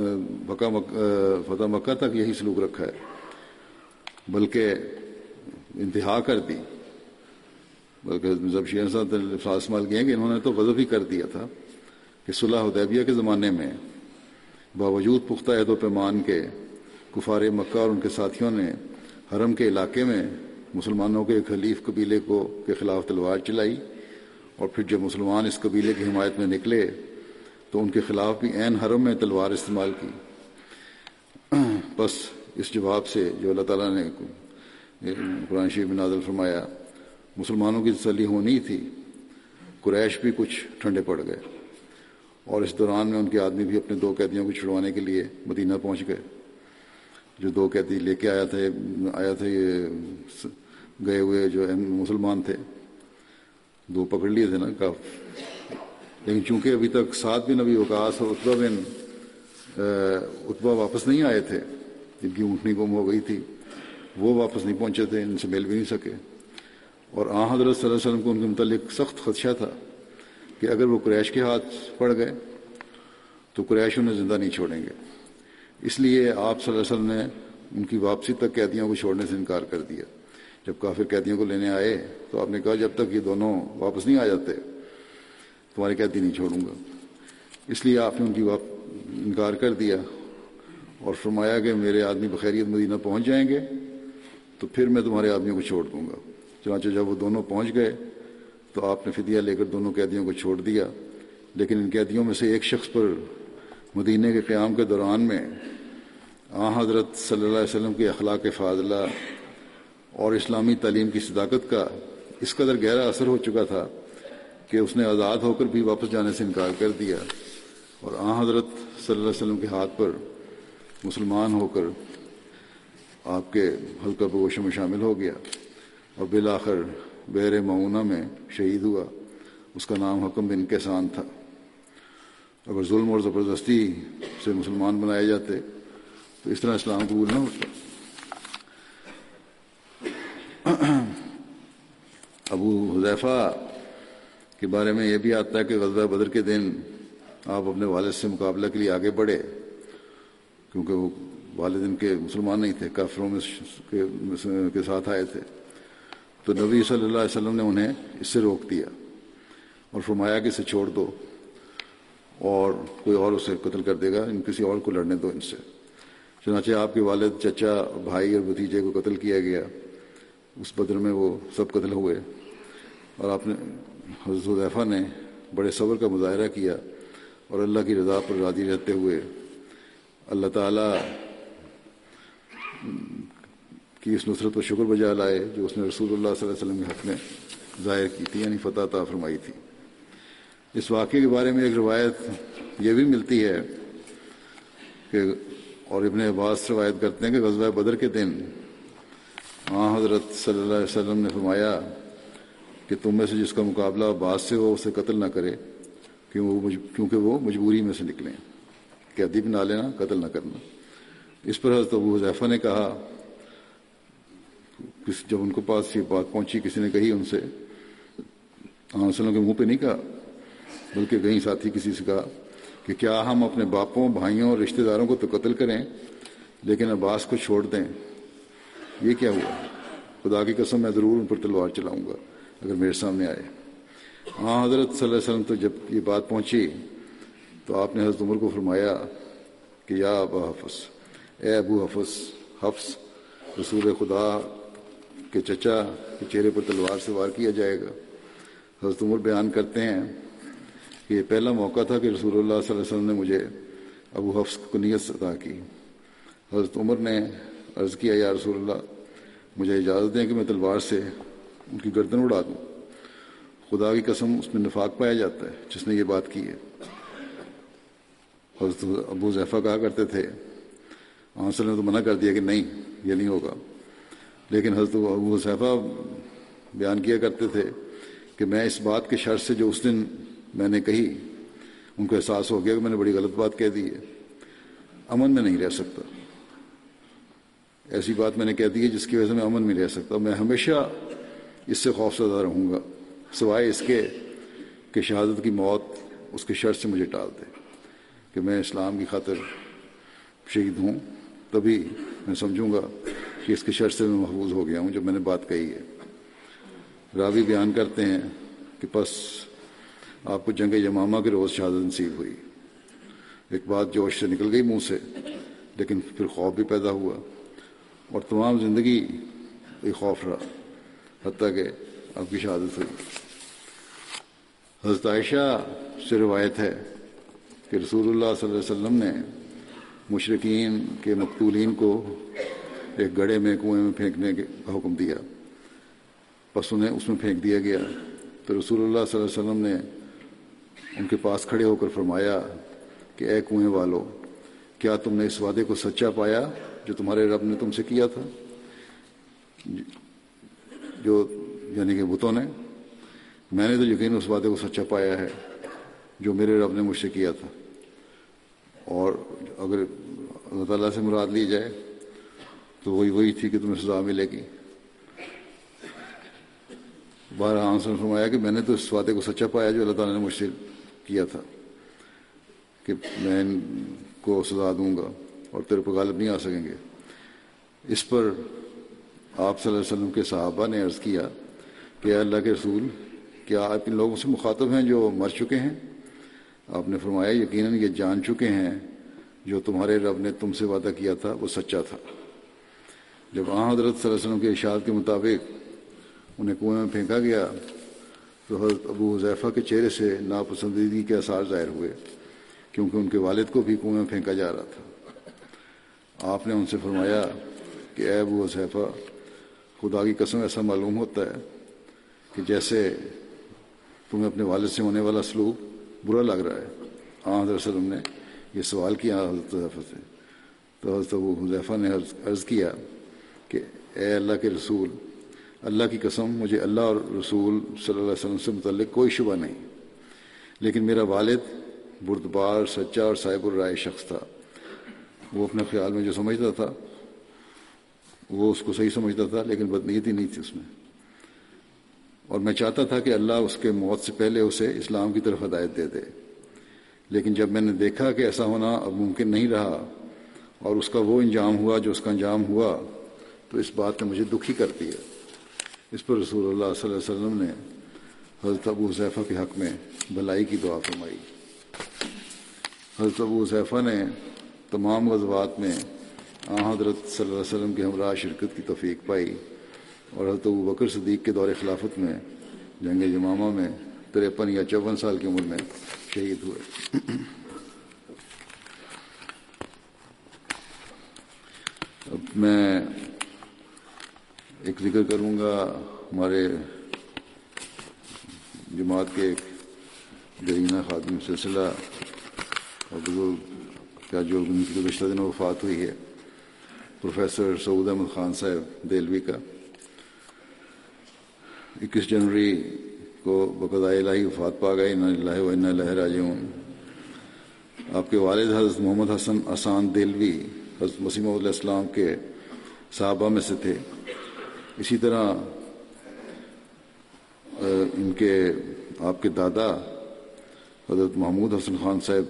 فتح مکہ تک یہی سلوک رکھا ہے، بلکہ انتہا کر دی. بلکہ جب شیعہ صاحب نے الفاظ استعمال کیے ہیں کہ انہوں نے تو غضب ہی کر دیا تھا کہ صلح حدیبیہ کے زمانے میں باوجود پختہ عہد و پیمان کے کفار مکہ اور ان کے ساتھیوں نے حرم کے علاقے میں مسلمانوں کے ایک حلیف قبیلے کو کے خلاف تلوار چلائی، اور پھر جب مسلمان اس قبیلے کی حمایت میں نکلے تو ان کے خلاف بھی عین حرم میں تلوار استعمال کی. بس اس جواب سے جو اللہ تعالیٰ نے قرآن شریف میں نازل فرمایا، مسلمانوں کی تسلی ہونی تھی، قریش بھی کچھ ٹھنڈے پڑ گئے، اور اس دوران میں ان کے آدمی بھی اپنے دو قیدیوں کو چھڑوانے کے لیے مدینہ پہنچ گئے. جو دو قیدی لے کے آیا تھے آیا تھے یہ گئے ہوئے جو مسلمان تھے، دو پکڑ لیے تھے نا کاف، لیکن چونکہ ابھی تک سعد بن ابی وقاص اور عتبہ بن عتبہ واپس نہیں آئے تھے، جن کی اونٹنی گم ہو گئی تھی، وہ واپس نہیں پہنچے تھے، ان سے مل بھی نہیں سکے. اور آن حضرت صلی اللہ علیہ وسلم کو ان کے متعلق سخت خدشہ تھا کہ اگر وہ قریش کے ہاتھ پڑ گئے تو قریش انہیں زندہ نہیں چھوڑیں گے. اس لیے آپ صلی اللہ علیہ وسلم نے ان کی واپسی تک قیدیوں کو چھوڑنے سے انکار کر دیا. جب کافر قیدیوں کو لینے آئے تو آپ نے کہا جب تک یہ دونوں واپس نہیں آ جاتے تمہارے قیدی نہیں چھوڑوں گا. اس لیے آپ نے ان کی انکار کر دیا اور فرمایا کہ میرے آدمی بخیریت مدینہ پہنچ جائیں گے تو پھر میں تمہارے آدمیوں کو چھوڑ دوں گا. چنانچہ جب وہ دونوں پہنچ گئے تو آپ نے فدیہ لے کر دونوں قیدیوں کو چھوڑ دیا. لیکن ان قیدیوں میں سے ایک شخص پر مدینہ کے قیام کے دوران میں آن حضرت صلی اللہ علیہ وسلم کی اخلاق فاضلہ اور اسلامی تعلیم کی صداقت کا اس قدر گہرا اثر ہو چکا تھا کہ اس نے آزاد ہو کر بھی واپس جانے سے انکار کر دیا، اور آن حضرت صلی اللہ علیہ وسلم کے ہاتھ پر مسلمان ہو کر آپ کے حلقہ بگوشوں میں شامل ہو گیا، اور بالآخر بحر معونہ میں شہید ہوا. اس کا نام حکم بن کیسان تھا. اگر ظلم اور زبردستی سے مسلمان بنائے جاتے تو اس طرح اسلام قبول نہ ہوتا. ابو حذیفہ کے بارے میں یہ بھی آتا ہے کہ غزوہ بدر کے دن آپ اپنے والد سے مقابلہ کے لیے آگے بڑھے، کیونکہ وہ والد ان کے مسلمان نہیں تھے، کافروں میں کے ساتھ آئے تھے. تو نبی صلی اللہ علیہ وسلم نے انہیں اس سے روک دیا اور فرمایا کہ اسے چھوڑ دو، اور کوئی اور اسے قتل کر دے گا، ان کسی اور کو لڑنے دو ان سے. چنانچہ آپ کے والد، چچا، بھائی اور بھتیجے کو قتل کیا گیا. اس بدر میں وہ سب قتل ہوئے، اور آپ نے حضرت حذیفہ نے بڑے صبر کا مظاہرہ کیا اور اللہ کی رضا پر راضی رہتے ہوئے اللہ تعالیٰ کی اس نصرت پر شکر بجا لائے جو اس نے رسول اللہ صلی اللہ علیہ وسلم کے حق میں ظاہر کی تھی، یعنی فتح عطا فرمائی تھی. اس واقعے کے بارے میں ایک روایت یہ بھی ملتی ہے کہ اور ابن عباس روایت کرتے ہیں کہ غزوہ بدر کے دن آن حضرت صلی اللہ علیہ وسلم نے فرمایا کہ تم میں سے جس کا مقابلہ عباس سے ہو اسے قتل نہ کرے، کیونکہ وہ مجبوری میں سے نکلیں، قیدی بنا لینا، قتل نہ کرنا. اس پر حضرت ابو حذیفہ نے کہا، جب ان کو پاس یہ بات پہنچی، کسی نے کہی ان سے، آن وسلم کے منہ پہ نہیں کہا بلکہ کہیں ساتھی کسی سے کہا کہ کیا ہم اپنے باپوں، بھائیوں اور رشتہ داروں کو تو قتل کریں لیکن عباس کو چھوڑ دیں؟ یہ کیا ہوا؟ خدا کی قسم میں ضرور ان پر تلوار چلاؤں گا اگر میرے سامنے آئے. ہاں حضرت صلی اللہ علیہ وسلم تو جب یہ بات پہنچی تو آپ نے حضرت عمر کو فرمایا کہ یا ابا حفص، اے ابو حفص، حفص رسول خدا کے چچا کے چہرے پر تلوار سے وار کیا جائے گا. حضرت عمر بیان کرتے ہیں کہ یہ پہلا موقع تھا کہ رسول اللہ صلی اللہ علیہ وسلم نے مجھے ابو حفص کو کنیت عطا کی. حضرت عمر نے عرض کیا یا رسول اللہ مجھے اجازت دیں کہ میں تلوار سے ان کی گردن اڑا دوں. خدا کی قسم اس میں نفاق پایا جاتا ہے جس نے یہ بات کی ہے. حضرت ابو حذیفہ کہا کرتے تھے آن صلی اللہ نے تو منع کر دیا کہ نہیں یہ نہیں ہوگا، لیکن حضرت ابو حذیفہ بیان کیا کرتے تھے کہ میں اس بات کے شر سے جو اس دن میں نے کہی ان کو احساس ہو گیا کہ میں نے بڑی غلط بات کہہ دی ہے، امن میں نہیں رہ سکتا. ایسی بات میں نے کہہ دی ہے جس کی وجہ سے میں امن میں رہ سکتا. میں ہمیشہ اس سے خوف زدہ رہوں گا سوائے اس کے کہ شہادت کی موت اس کے شر سے مجھے ٹال دے، کہ میں اسلام کی خاطر شہید ہوں، تبھی میں سمجھوں گا کہ اس کے شر سے میں محفوظ ہو گیا ہوں جب میں نے بات کہی ہے. راوی بیان کرتے ہیں کہ پس آپ کو جنگ یمامہ کے روز شہادت نصیب ہوئی. ایک بات جوش سے نکل گئی منہ سے، لیکن پھر خوف بھی پیدا ہوا اور تمام زندگی یہ خوف رہا حتیٰ کہ آپ کی شہادت ہوئی. حضرت عائشہ سے روایت ہے کہ رسول اللہ صلی اللہ علیہ وسلم نے مشرکین کے مقتولین کو ایک گڑھے میں کنویں میں پھینکنے کا حکم دیا، پس انہیں اس میں پھینک دیا گیا. تو رسول اللہ صلی اللہ علیہ وسلم نے ان کے پاس کھڑے ہو کر فرمایا کہ اے کنویں والو، کیا تم نے اس وعدے کو سچا پایا جو تمہارے رب نے تم سے کیا تھا؟ جو یعنی کہ بتوں نے. میں نے تو یقین اس وعدے کو سچا پایا ہے جو میرے رب نے مجھ سے کیا تھا. اور اگر اللہ تعالیٰ سے مراد لی جائے تو وہی وہی تھی کہ تمہیں سزا ملے گی. بارہ آنسر نے فرمایا کہ میں نے تو اس وعدے کو سچا پایا جو اللہ تعالیٰ نے مجھ سے کیا تھا کہ میں ان کو سزا دوں گا اور تیرے پر غالب نہیں آ سکیں گے. اس پر آپ صلی اللہ علیہ وسلم کے صحابہ نے عرض کیا کہ اے اللہ کے رسول، کیا آپ ان لوگوں سے مخاطب ہیں جو مر چکے ہیں؟ آپ نے فرمایا یقیناً یہ جان چکے ہیں جو تمہارے رب نے تم سے وعدہ کیا تھا وہ سچا تھا. جب آن حضرت صلی اللہ علیہ وسلم کے ارشاد کے مطابق انہیں کنویں میں پھینکا گیا تو حضرت ابو حذیفہ کے چہرے سے ناپسندیدگی کے آثار ظاہر ہوئے، کیونکہ ان کے والد کو بھی کنویں میں پھینکا جا رہا تھا. آپ نے ان سے فرمایا کہ اے ابو حذیفہ، خدا کی قسم ایسا معلوم ہوتا ہے کہ جیسے تمہیں اپنے والد سے ہونے والا سلوک برا لگ رہا ہے. آن حضرت صلی اللہ علیہ وسلم نے یہ سوال کیا حضرت حذیفہ سے، تو حضرت ابو حذیفہ نے عرض کیا کہ اے اللہ کے رسول، اللہ کی قسم مجھے اللہ اور رسول صلی اللہ علیہ وسلم سے متعلق کوئی شبہ نہیں، لیکن میرا والد بردبار، سچا اور صاحب الرائے شخص تھا. وہ اپنے خیال میں جو سمجھتا تھا وہ اس کو صحیح سمجھتا تھا، لیکن بدنیتی نہیں تھی اس میں. اور میں چاہتا تھا کہ اللہ اس کے موت سے پہلے اسے اسلام کی طرف ہدایت دے دے، لیکن جب میں نے دیکھا کہ ایسا ہونا اب ممکن نہیں رہا اور اس کا وہ انجام ہوا جو اس کا انجام ہوا تو اس بات نے مجھے دکھی کر دیا. اس پر رسول اللہ صلی اللہ علیہ وسلم نے حضرت ابو حذیفہ کے حق میں بھلائی کی دعا فرمائی. حضرت ابو حذیفہ نے تمام غزوات میں آن حضرت صلی اللہ علیہ وسلم کے ہمراہ شرکت کی توفیق پائی اور حضرت ابو بکر صدیق کے دور خلافت میں جنگ یمامہ میں تریپن یا چون سال کی عمر میں شہید ہوئے. اب میں ایک ذکر کروں گا ہمارے جماعت کے ایک جرینہ خادم سلسلہ اور بزرگ کیا جو ان کی گزشتہ دنوں وفات ہوئی ہے، پروفیسر سعود احمد خان صاحب دہلوی کا. اکیس جنوری کو بقضائے الہی وفات پا گئے. انا للہ و انا الیہ راجعون. آپ کے والد حضرت محمد حسن احسان دہلوی حضرت مسیح موعود علیہ السلام کے صحابہ میں سے تھے. اسی طرح ان کے آپ کے دادا حضرت محمود حسن خان صاحب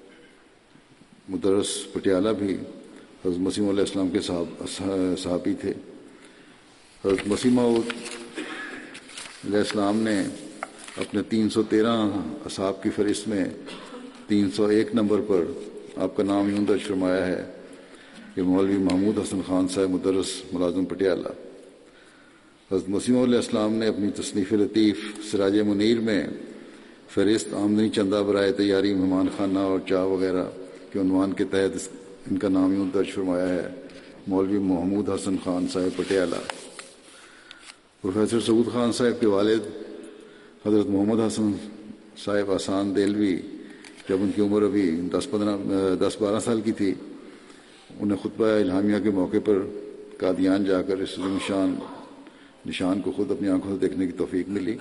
مدرس پٹیالہ بھی حضرت مسیح علیہ السلام کے صحابی تھے. حضرت مسیح موعود علیہ السلام نے اپنے تین سو تیرہ اصحاب کی فہرست میں تین سو ایک نمبر پر آپ کا نام یوں درج فرمایا ہے کہ مولوی محمود حسن خان صاحب مدرس ملازم پٹیالہ. حضرت مسیح علیہ السلام نے اپنی تصنیف لطیف سراج منیر میں فہرست آمدنی چندہ برائے تیاری مہمان خانہ اور چاہ وغیرہ کے عنوان کے تحت ان کا نام یوں درج فرمایا ہے مولوی محمود حسن خان صاحب پٹیالہ۔ پروفیسر سعود خان صاحب کے والد حضرت محمد حسن صاحب آسان دہلوی جب ان کی عمر ابھی دس پندرہ دس بارہ سال کی تھی، انہیں خطبہ الہامیہ کے موقع پر قادیان جا کر اس نشان نشان کو خود اپنی آنکھوں سے دیکھنے کی توفیق ملی۔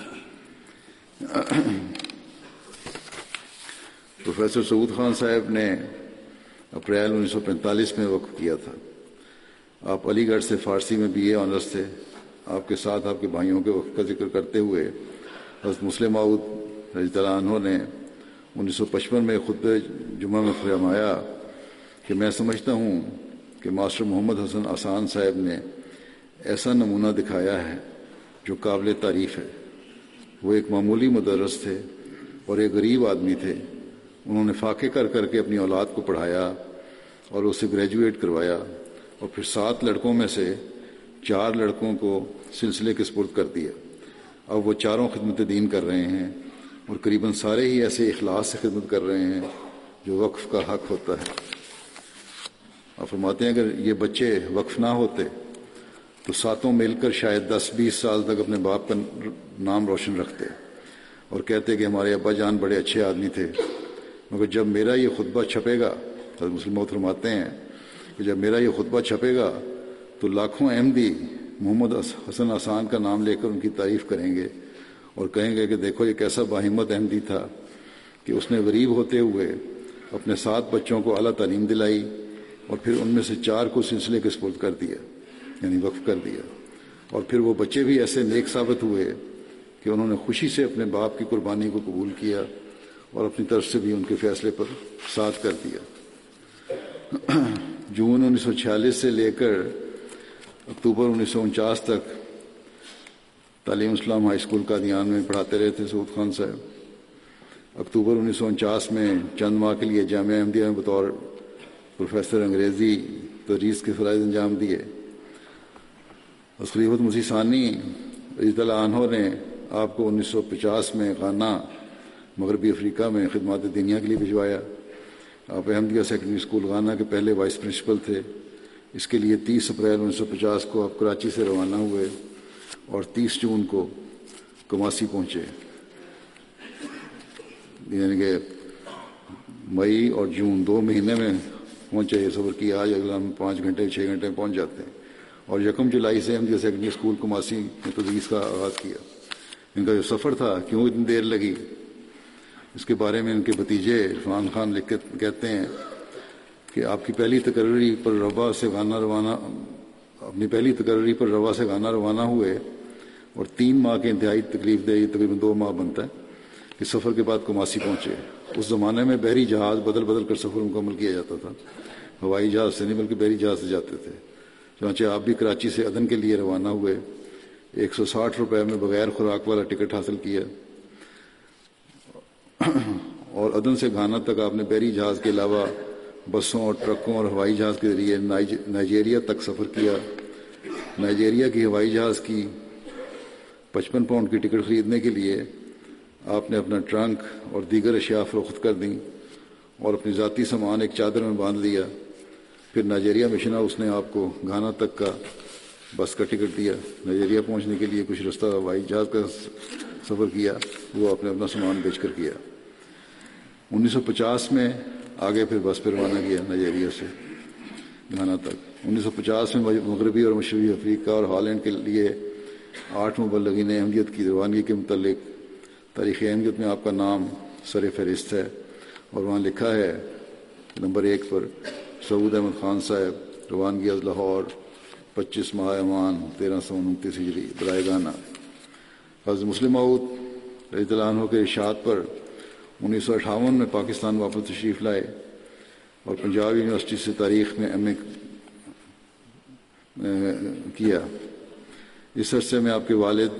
پروفیسر سعود خان صاحب نے اپریل انیس سو پینتالیس میں وقف کیا تھا۔ آپ علی گڑھ سے فارسی میں بی اے آنرس تھے۔ آپ کے ساتھ آپ کے بھائیوں کے وقت کا ذکر کرتے ہوئے حضرت مسلم موعود رضی اللہ عنہ نے انیس سو پچپن میں خطبہ جمعہ میں فرمایا کہ میں سمجھتا ہوں کہ ماسٹر محمد حسن آسان صاحب نے ایسا نمونہ دکھایا ہے جو قابل تعریف ہے۔ وہ ایک معمولی مدرس تھے اور ایک غریب آدمی تھے۔ انہوں نے فاقے کر کر کے اپنی اولاد کو پڑھایا اور اسے گریجویٹ کروایا، اور پھر سات لڑکوں میں سے چار لڑکوں کو سلسلے کے سپرد کر دیا۔ اب وہ چاروں خدمت دین کر رہے ہیں اور قریباً سارے ہی ایسے اخلاص سے خدمت کر رہے ہیں جو وقف کا حق ہوتا ہے۔ آپ فرماتے ہیں اگر یہ بچے وقف نہ ہوتے تو ساتوں مل کر شاید دس بیس سال تک اپنے باپ کا نام روشن رکھتے اور کہتے کہ ہمارے ابا جان بڑے اچھے آدمی تھے، مگر جب میرا یہ خطبہ چھپے گا، حضرت مسلم موعود فرماتے ہیں کہ جب میرا یہ خطبہ چھپے گا تو لاکھوں احمدی محمد حسن آسان کا نام لے کر ان کی تعریف کریں گے اور کہیں گے کہ دیکھو یہ کیسا باہمت احمدی تھا کہ اس نے غریب ہوتے ہوئے اپنے سات بچوں کو اعلیٰ تعلیم دلائی اور پھر ان میں سے چار کو سلسلے کے سپرد کر دیا، یعنی وقف کر دیا، اور پھر وہ بچے بھی ایسے نیک ثابت ہوئے کہ انہوں نے خوشی سے اپنے باپ کی قربانی کو قبول کیا اور اپنی طرف سے بھی ان کے فیصلے پر ساتھ کر دیا۔ جون انیس سو چھیالیس سے لے کر اکتوبر انیس سو انچاس تک تعلیم اسلام ہائی اسکول قادیان میں پڑھاتے رہے تھے سعود خان صاحب۔ اکتوبر انیس سو انچاس میں چند ماہ کے لیے جامعہ احمدیہ میں بطور پروفیسر انگریزی تدریس کے فرائض انجام دیے۔ خلیفۃ مسیح ثانی رضی اللہ عنہ نے آپ کو انیس سو پچاس میں غانا مغربی افریقہ میں خدمات دینیہ کے لیے بھجوایا۔ آپ احمدیہ سیکنڈری اسکول غانا کے پہلے وائس پرنسپل تھے۔ اس کے لیے تیس اپریل انیس سو پچاس کو آپ کراچی سے روانہ ہوئے اور تیس جون کو کماسی پہنچے، یعنی کہ مئی اور جون دو مہینے میں پہنچے۔ یہ سفر کیا، آج اگلا ہم پانچ گھنٹے چھ گھنٹے میں پہنچ جاتے ہیں، اور یکم جولائی سے احمدیہ سیکنڈری اسکول کماسی میں تدریس کا آغاز کیا۔ ان کا جو سفر تھا کیوں اتنی دیر لگی، اس کے بارے میں ان کے بھتیجے عرفان خان لکھ کے کہتے ہیں کہ آپ کی پہلی تقرری پر روا سے گانا روانہ اپنی پہلی تقرری پر روا سے گانا روانہ ہوئے اور تین ماہ کے انتہائی تکلیف دہ، تقریباً دو ماہ بنتا ہے، کہ سفر کے بعد کماسی پہنچے۔ اس زمانے میں بحری جہاز بدل بدل کر سفر مکمل کیا جاتا تھا، ہوائی جہاز سے نہیں بلکہ بحری جہاز سے جاتے تھے۔ چنانچہ آپ بھی کراچی سے عدن کے لیے روانہ ہوئے، ایک سو ساٹھ روپے میں بغیر خوراک والا ٹکٹ حاصل کیا، اور عدن سے گھانا تک آپ نے بحری جہاز کے علاوہ بسوں اور ٹرکوں اور ہوائی جہاز کے ذریعے نائجیریا تک سفر کیا۔ نائجیریا کی ہوائی جہاز کی پچپن پاؤنڈ کی ٹکٹ خریدنے کے لیے آپ نے اپنا ٹرنک اور دیگر اشیاء فروخت کر دیں اور اپنی ذاتی سامان ایک چادر میں باندھ لیا۔ پھر نائجیریا مشن ہاؤس نے آپ کو گھانا تک کا بس کا ٹکٹ دیا۔ نائجیریا پہنچنے کے لیے کچھ رستہ ہوائی جہاز کا سفر کیا، وہ آپ نے اپنا سامان بیچ کر کیا۔ انیس سو پچاس میں آگے پھر بس پہ روانہ کیا نائجیریا سے گھانا تک۔ انیس سو پچاس میں مغربی اور مشرقی افریقہ اور ہالینڈ کے لیے آٹھ مبلغین احمدیت کی روانگی کے متعلق تاریخ احمدیت میں آپ کا نام سر فہرست ہے، اور وہاں لکھا ہے نمبر ایک پر سعود احمد خان صاحب، روانگی از لاہور، پچیس ماہ امان تیرہ سو انتیس ہجری، برائے گانا۔ حضرت مسلم موعود رضی اللہ عنہ کے ارشاد پر انیس سو اٹھاون میں پاکستان واپس تشریف لائے اور پنجاب یونیورسٹی سے تاریخ میں ایم اے کیا۔ اس عرصے میں آپ کے والد،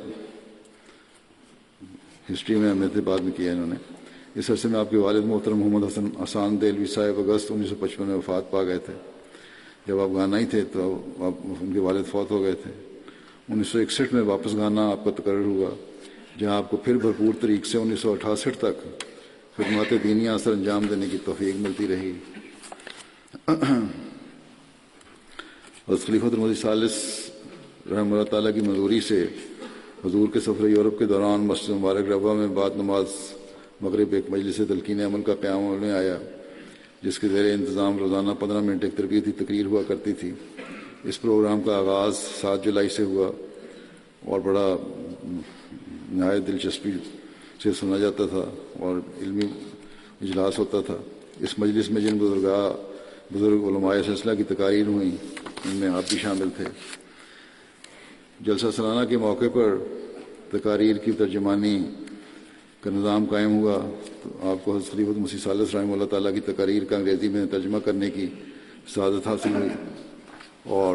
ہسٹری میں ایم اے بعد میں کیا انہوں نے، اس عرصے میں آپ کے والد محترم محمد حسن آسان دہلوی صاحب اگست انیس سو پچپن میں وفات پا گئے تھے۔ جب آپ گانا ہی تھے تو آپ ان کے والد فوت ہو گئے تھے۔ انیس سو اکسٹھ میں واپس گانا آپ کا تقرر ہوا، جہاں آپ کو پھر بھرپور طریق سے انیس سو اٹھاسٹھ تک خدمات دینی اثر انجام دینے کی توفیق ملتی رہی۔ حضرت خلیفۃ المسیح ثالث رحمہ اللہ تعالیٰ کی منظوری سے حضور کے سفر یورپ کے دوران مسجد مبارک ربوہ میں بعد نماز مغرب ایک مجلس تلقین عمل کا قیام عمل میں آیا، جس کے زیر انتظام روزانہ پندرہ منٹ ایک تربیتی تقریر ہوا کرتی تھی۔ اس پروگرام کا آغاز سات جولائی سے ہوا اور بڑا نہایت دلچسپی سے سنا جاتا تھا اور علمی اجلاس ہوتا تھا۔ اس مجلس میں جن بزرگاہ بزرگ علماء سلسلہ کی تقاریر ہوئیں ان میں آپ بھی شامل تھے۔ جلسہ سالانہ کے موقع پر تقاریر کی ترجمانی کا نظام قائم ہوا تو آپ کو حضرت خلیفۃ المسیح ثالث رحمہ اللہ تعالیٰ کی تقاریر کا انگریزی میں ترجمہ کرنے کی سعادت حاصل ہوئی اور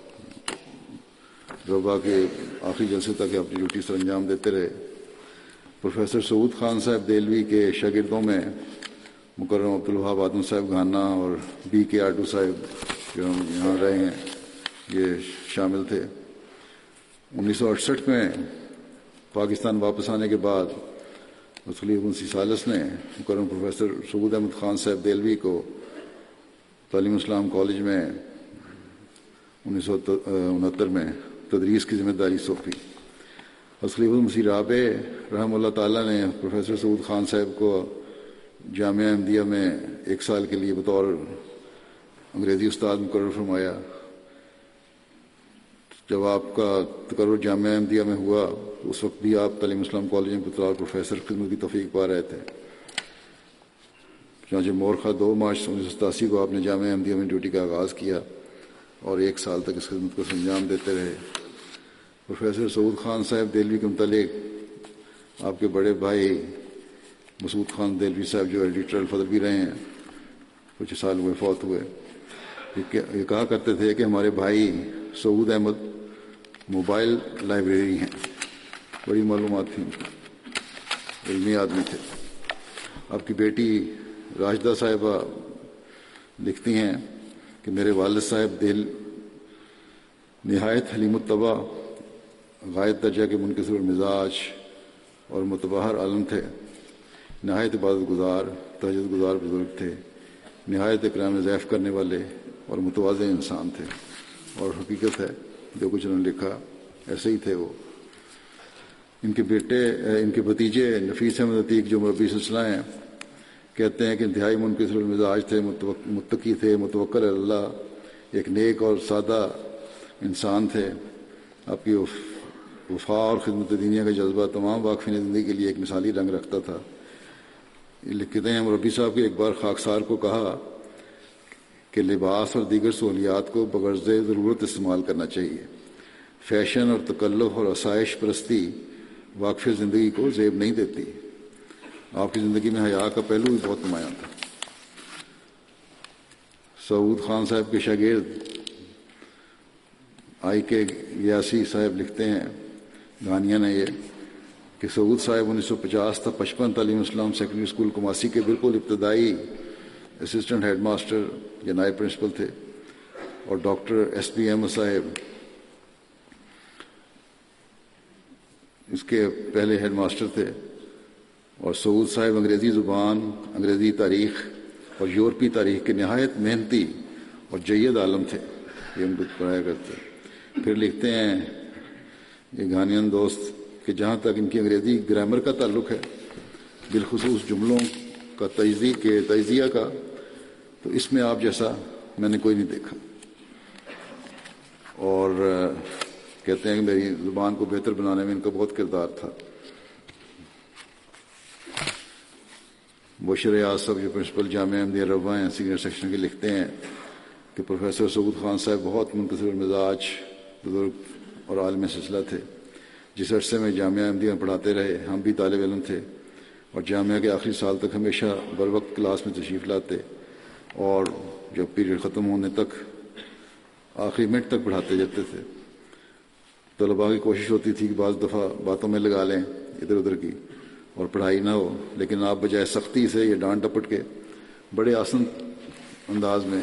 ربا کے آخری جلسے تک اپنی ڈیوٹی سر انجام دیتے رہے۔ پروفیسر سعود خان صاحب دہلوی کے شاگردوں میں مکرم عبدالوہاب آدم صاحب گھانا اور بی کے آٹو صاحب جو ہم یہاں رہے ہیں یہ شامل تھے۔ انیس سو اڑسٹھ میں پاکستان واپس آنے کے بعد خلیفۃ المسیح ثالث نے مکرم پروفیسر سعود احمد خان صاحب دہلوی کو تعلیم اسلام کالج میں انیس سو انہتر میں تدریس کی ذمہ داری سونپی۔ خلیفۃ المسیح رابع رحمہ اللہ تعالیٰ نے پروفیسر سعود خان صاحب کو جامعہ احمدیہ میں ایک سال کے لیے بطور انگریزی استاد مقرر فرمایا۔ جب آپ کا تقرر جامعہ احمدیہ میں ہوا تو اس وقت بھی آپ تعلیم اسلام کالج میں بطور پروفیسر خدمت کی توفیق پا رہے تھے۔ چنانچہ مورخہ دو مارچ انیس سو ستاسی کو آپ نے جامعہ احمدیہ میں ڈیوٹی کا آغاز کیا اور ایک سال تک اس خدمت کو انجام دیتے رہے۔ پروفیسر سعود خان صاحب دہلوی کے متعلق آپ کے بڑے بھائی مسعود خان دہلوی صاحب جو ایڈیٹر الفضل بھی رہے ہیں، کچھ سال ہوئے فوت ہوئے، یہ کہا کرتے تھے کہ ہمارے بھائی سعود احمد موبائل لائبریری ہیں، بڑی معلومات تھیں، علمی آدمی تھے۔ آپ کی بیٹی راشدہ صاحبہ لکھتی ہیں کہ میرے والد صاحب دل نہایت حلیم الطبع، غایت درجہ کے منکسر المزاج اور متبحر عالم تھے، نہایت عبادت گزار تہجد گزار بزرگ تھے، نہایت اکرام ضیف کرنے والے اور متواضع انسان تھے۔ اور حقیقت ہے جو کچھ انہوں نے لکھا ایسے ہی تھے وہ۔ ان کے بیٹے ان کے بھتیجے نفیس احمد عتیق جو مربی سلسلہ ہیں کہتے ہیں کہ انتہائی منکسر المزاج تھے، متقی تھے، متوکل اللہ، ایک نیک اور سادہ انسان تھے۔ آپ کی وفا اور خدمت دینیہ کا جذبہ تمام واقفین زندگی کے لیے ایک مثالی رنگ رکھتا تھا۔ لکھتے ہیں مربی صاحب کے ایک بار خاکسار کو کہا کہ لباس اور دیگر سہولیات کو بغرض ضرورت استعمال کرنا چاہیے، فیشن اور تکلف اور آسائش پرستی واقف زندگی کو زیب نہیں دیتی۔ آپ کی زندگی میں حیا کا پہلو بھی بہت نمایاں تھا۔ سعود خان صاحب کے شاگرد آئی کے گیاسی صاحب لکھتے ہیں، گانیاں نے یہ کہ سعود صاحب انیس سو پچاس تا پچپن تعلیم اسلام سیکنڈری اسکول کماسی کے بالکل ابتدائی اسسٹنٹ ہیڈ ماسٹر یا نائب پرنسپل تھے، اور ڈاکٹر ایس پی احمد صاحب اس کے پہلے ہیڈ ماسٹر تھے، اور سعود صاحب انگریزی زبان، انگریزی تاریخ اور یورپی تاریخ کے نہایت محنتی اور جید عالم تھے، یہ ان کو پڑھایا کرتے۔ پھر لکھتے ہیں یہ گھانین دوست کہ جہاں تک ان کی انگریزی گرامر کا تعلق ہے، بالخصوص جملوں کا تجزیہ کے تجزیہ کا، تو اس میں آپ جیسا میں نے کوئی نہیں دیکھا، اور کہتے ہیں کہ میری زبان کو بہتر بنانے میں ان کا بہت کردار تھا۔ بشر ریاض صاحب جو پرنسپل جامعہ احمدیہ ربوہ ہیں سینئر سیکشن کے لکھتے ہیں کہ پروفیسر سعود خان صاحب بہت منکسر المزاج بزرگ اور عالم سلسلہ تھے۔ جس عرصے میں جامعہ احمدیہ میں پڑھاتے رہے ہم بھی طالب علم تھے، اور جامعہ کے آخری سال تک ہمیشہ بر وقت کلاس میں تشریف لاتے، اور جب پیریڈ ختم ہونے تک آخری منٹ تک پڑھاتے جاتے تھے۔ طلباء کی کوشش ہوتی تھی کہ بعض دفعہ باتوں میں لگا لیں ادھر ادھر کی اور پڑھائی نہ ہو، لیکن آپ بجائے سختی سے یا ڈانٹ ڈپٹ کے بڑے آسن انداز میں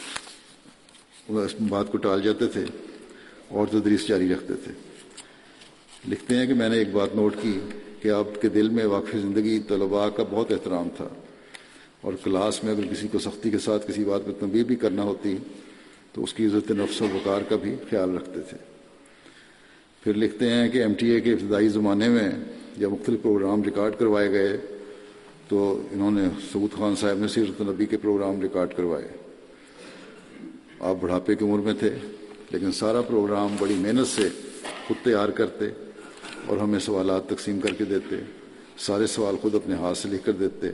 اس بات کو ٹال جاتے تھے اور تدریس جاری رکھتے تھے۔ لکھتے ہیں کہ میں نے ایک بات نوٹ کی کہ آپ کے دل میں واقف زندگی طلباء کا بہت احترام تھا، اور کلاس میں اگر کسی کو سختی کے ساتھ کسی بات پہ تنبیہ بھی کرنا ہوتی تو اس کی عزت نفس و وقار کا بھی خیال رکھتے تھے۔ پھر لکھتے ہیں کہ ایم ٹی اے کے ابتدائی زمانے میں جب مختلف پروگرام ریکارڈ کروائے گئے تو انہوں نے سعود خان صاحب نے سیرت النبی کے پروگرام ریکارڈ کروائے۔ آپ بڑھاپے کی عمر میں تھے، لیکن سارا پروگرام بڑی محنت سے خود تیار کرتے اور ہمیں سوالات تقسیم کر کے دیتے، سارے سوال خود اپنے ہاتھ سے لکھ کر دیتے۔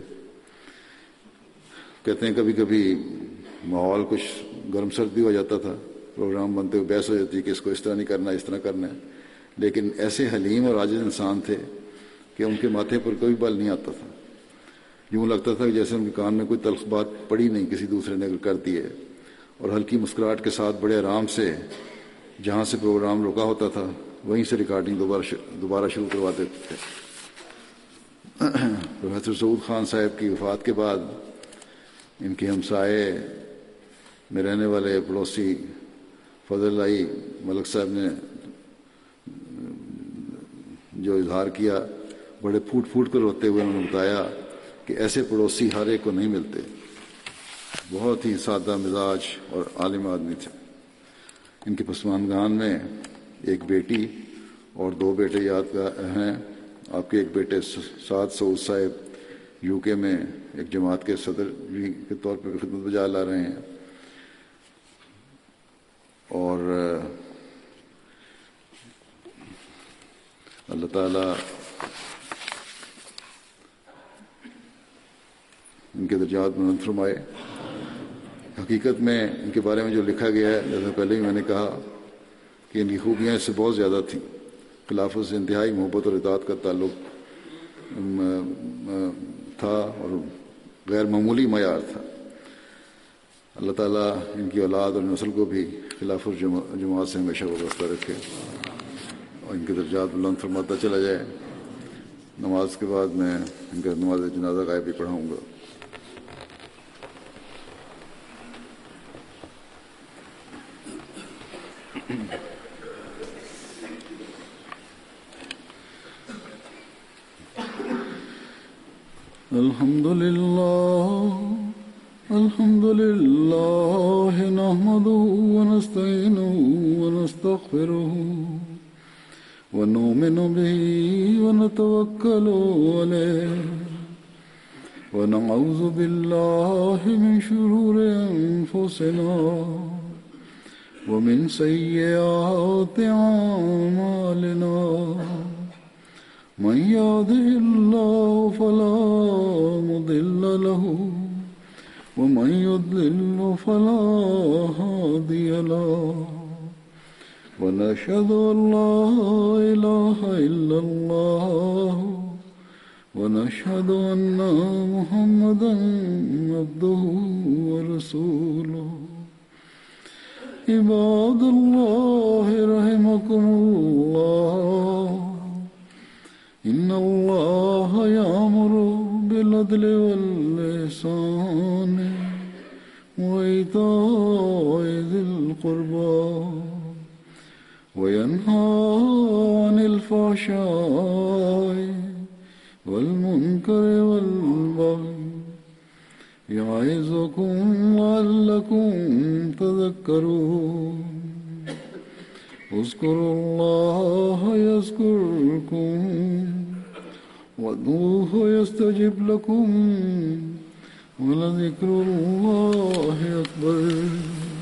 کہتے ہیں کبھی کبھی ماحول کچھ گرم سردی ہو جاتا تھا، پروگرام بنتے ہوئے بحث ہو جاتی کہ اس کو اس طرح نہیں کرنا، اس طرح کرنا ہے، لیکن ایسے حلیم اور عاجز انسان تھے کہ ان کے ماتھے پر کوئی بل نہیں آتا تھا۔ یوں لگتا تھا کہ جیسے ان کے کان میں کوئی تلخ بات پڑی نہیں، کسی دوسرے نے کر دی ہے، اور ہلکی مسکراہٹ کے ساتھ بڑے آرام سے جہاں سے پروگرام رکا ہوتا تھا وہیں سے ریکارڈنگ دوبارہ دوبارہ شروع کروا دیتے تھے۔ پروفیسر سعود خان صاحب کی وفات کے بعد ان کے ہمسائے میں رہنے والے پڑوسی فضل اللہ ملک صاحب نے جو اظہار کیا، بڑے پھوٹ پھوٹ کر روتے ہوئے انہوں نے بتایا کہ ایسے پڑوسی ہر ایک کو نہیں ملتے، بہت ہی سادہ مزاج اور عالم آدمی تھے۔ ان کے پسماندگان میں ایک بیٹی اور دو بیٹے یاد ہیں۔ آپ کے ایک بیٹے سعد سعود صاحب یو کے میں ایک جماعت کے صدر بھی کے طور پہ خدمت بجا لا رہے ہیں، اور اللہ تعالیٰ ان کے درجات بلند فرمائے۔ حقیقت میں ان کے بارے میں جو لکھا گیا ہے، جیسے پہلے ہی میں نے کہا کہ ان کی خوبیاں اس سے بہت زیادہ تھیں۔ خلافت سے انتہائی محبت اور اطاعت کا تعلق تھا اور غیر معمولی معیار تھا۔ اللہ تعالیٰ ان کی اولاد اور نسل کو بھی خلافت جماعت سے ہمیشہ وابستہ رکھے اور ان کے درجات بلند فرماتا چلا جائے۔ نماز کے بعد میں ان کا نماز جنازہ غائب بھی پڑھاؤں گا۔ الحمد للہ الحمد للہ نحمده ونستعینه ونستغفره ونؤمن به ونتوکل علیہ ونعوذ باللہ من شرور انفسنا ومن سیئات اعمالنا من يهده الله فلا مضل له ومن يضلل فلا هادي له ونشهد أن لا إله إلا الله ونشهد أن محمدا عبده ورسوله عباد الله رحمكم الله إن الله يأمر بالعدل والإحسان وإيتاء ذي القربى وينهى عن الفحشاء والمنكر والبغي يعظكم لعلكم تذكرون اذكروا الله يذكركم وادعوه يستجب لكم ولذكر الله أكبر۔